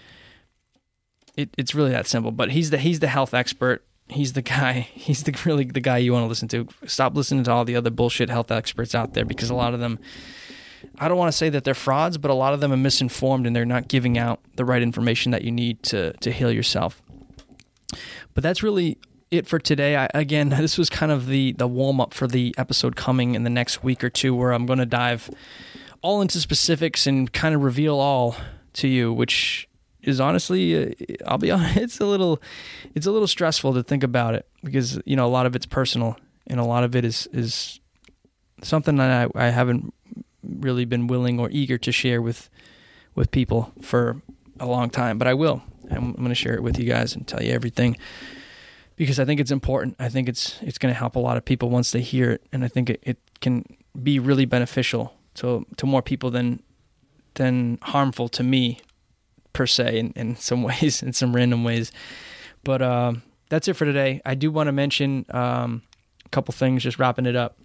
B: It, it's really that simple. But he's the he's the health expert. He's the guy. He's the really the guy you want to listen to. Stop listening to all the other bullshit health experts out there, because a lot of them, I don't want to say that they're frauds, but a lot of them are misinformed, and they're not giving out the right information that you need to to heal yourself. But that's really it for today. I, again, this was kind of the the warm up for the episode coming in the next week or two, where I'm going to dive all into specifics and kind of reveal all to you, which is honestly, uh, I'll be honest, it's a little, it's a little stressful to think about it because, you know, a lot of it's personal and a lot of it is, is something that I, I haven't really been willing or eager to share with, with people for a long time, but I will. I'm, I'm going to share it with you guys and tell you everything because I think it's important. I think it's, it's going to help a lot of people once they hear it. And I think it, it can be really beneficial to, to more people than, than harmful to me per se in, in some ways, in some random ways. But um, that's it for today. I do want to mention um, a couple things, just wrapping it up.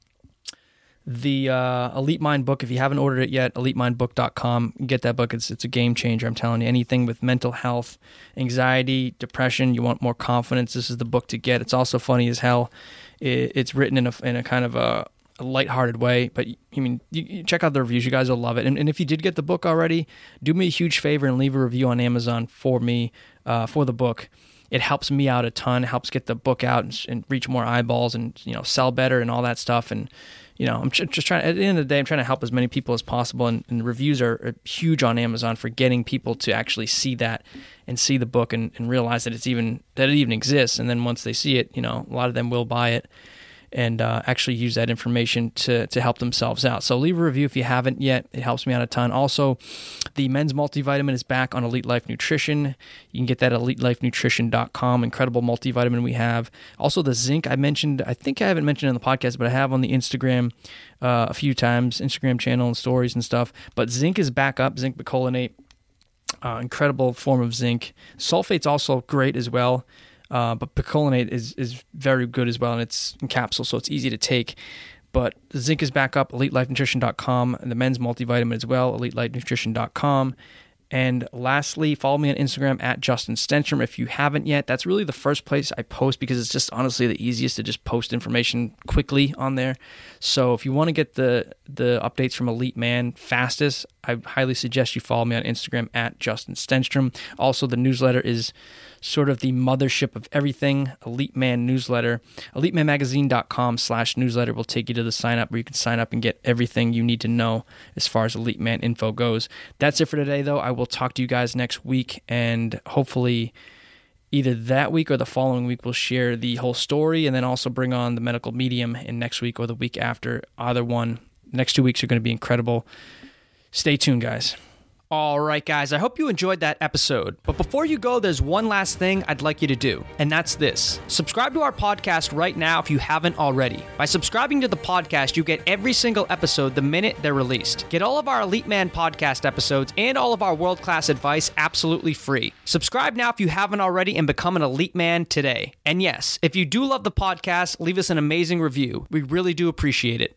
B: The uh, Elite Mind book, if you haven't ordered it yet, elite mind book dot com. Get that book. It's it's a game changer, I'm telling you. Anything with mental health, anxiety, depression, you want more confidence, this is the book to get. It's also funny as hell. It, it's written in a, in a kind of a, a lighthearted way, but I mean, you, you check out the reviews. You guys will love it. And, and if you did get the book already, do me a huge favor and leave a review on Amazon for me, uh, for the book. It helps me out a ton. It helps get the book out and, and reach more eyeballs and, you know, sell better and all that stuff. And, you know, I'm just trying, at the end of the day, I'm trying to help as many people as possible. And, and reviews are, are huge on Amazon for getting people to actually see that and see the book and, and realize that it's even, that it even exists. And then once they see it, you know, a lot of them will buy it and uh, actually use that information to to help themselves out. So leave a review if you haven't yet. It helps me out a ton. Also, the men's multivitamin is back on Elite Life Nutrition. You can get that at elite life nutrition dot com. Incredible multivitamin we have. Also, the zinc I mentioned, I think I haven't mentioned it on the podcast, but I have on the Instagram uh, a few times, Instagram channel and stories and stuff. But zinc is back up, zinc picolinate. Uh, incredible form of zinc. Sulfate's also great as well. Uh, but picolinate is, is very good as well, and it's in capsules, so it's easy to take. But the zinc is back up, elite life nutrition dot com, and the men's multivitamin as well, elite life nutrition dot com. And lastly, follow me on Instagram at Justin Stenstrom if you haven't yet. That's really the first place I post because it's just honestly the easiest to just post information quickly on there. So if you want to get the the updates from Elite Man fastest, I highly suggest you follow me on Instagram at Justin Stenstrom. Also, the newsletter is sort of the mothership of everything, Elite Man newsletter. elite man magazine dot com slash newsletter will take you to the sign up where you can sign up and get everything you need to know as far as Elite Man info goes. That's it for today, though. I will talk to you guys next week, and hopefully either that week or the following week we'll share the whole story and then also bring on the medical medium in next week or the week after. Either one. The next two weeks are going to be incredible. Stay tuned, guys. All right, guys, I hope you enjoyed that episode. But before you go, there's one last thing I'd like you to do, and that's this. Subscribe to our podcast right now if you haven't already. By subscribing to the podcast, you get every single episode the minute they're released. Get all of our Elite Man podcast episodes and all of our world-class advice absolutely free. Subscribe now if you haven't already and become an Elite Man today. And yes, if you do love the podcast, leave us an amazing review. We really do appreciate it.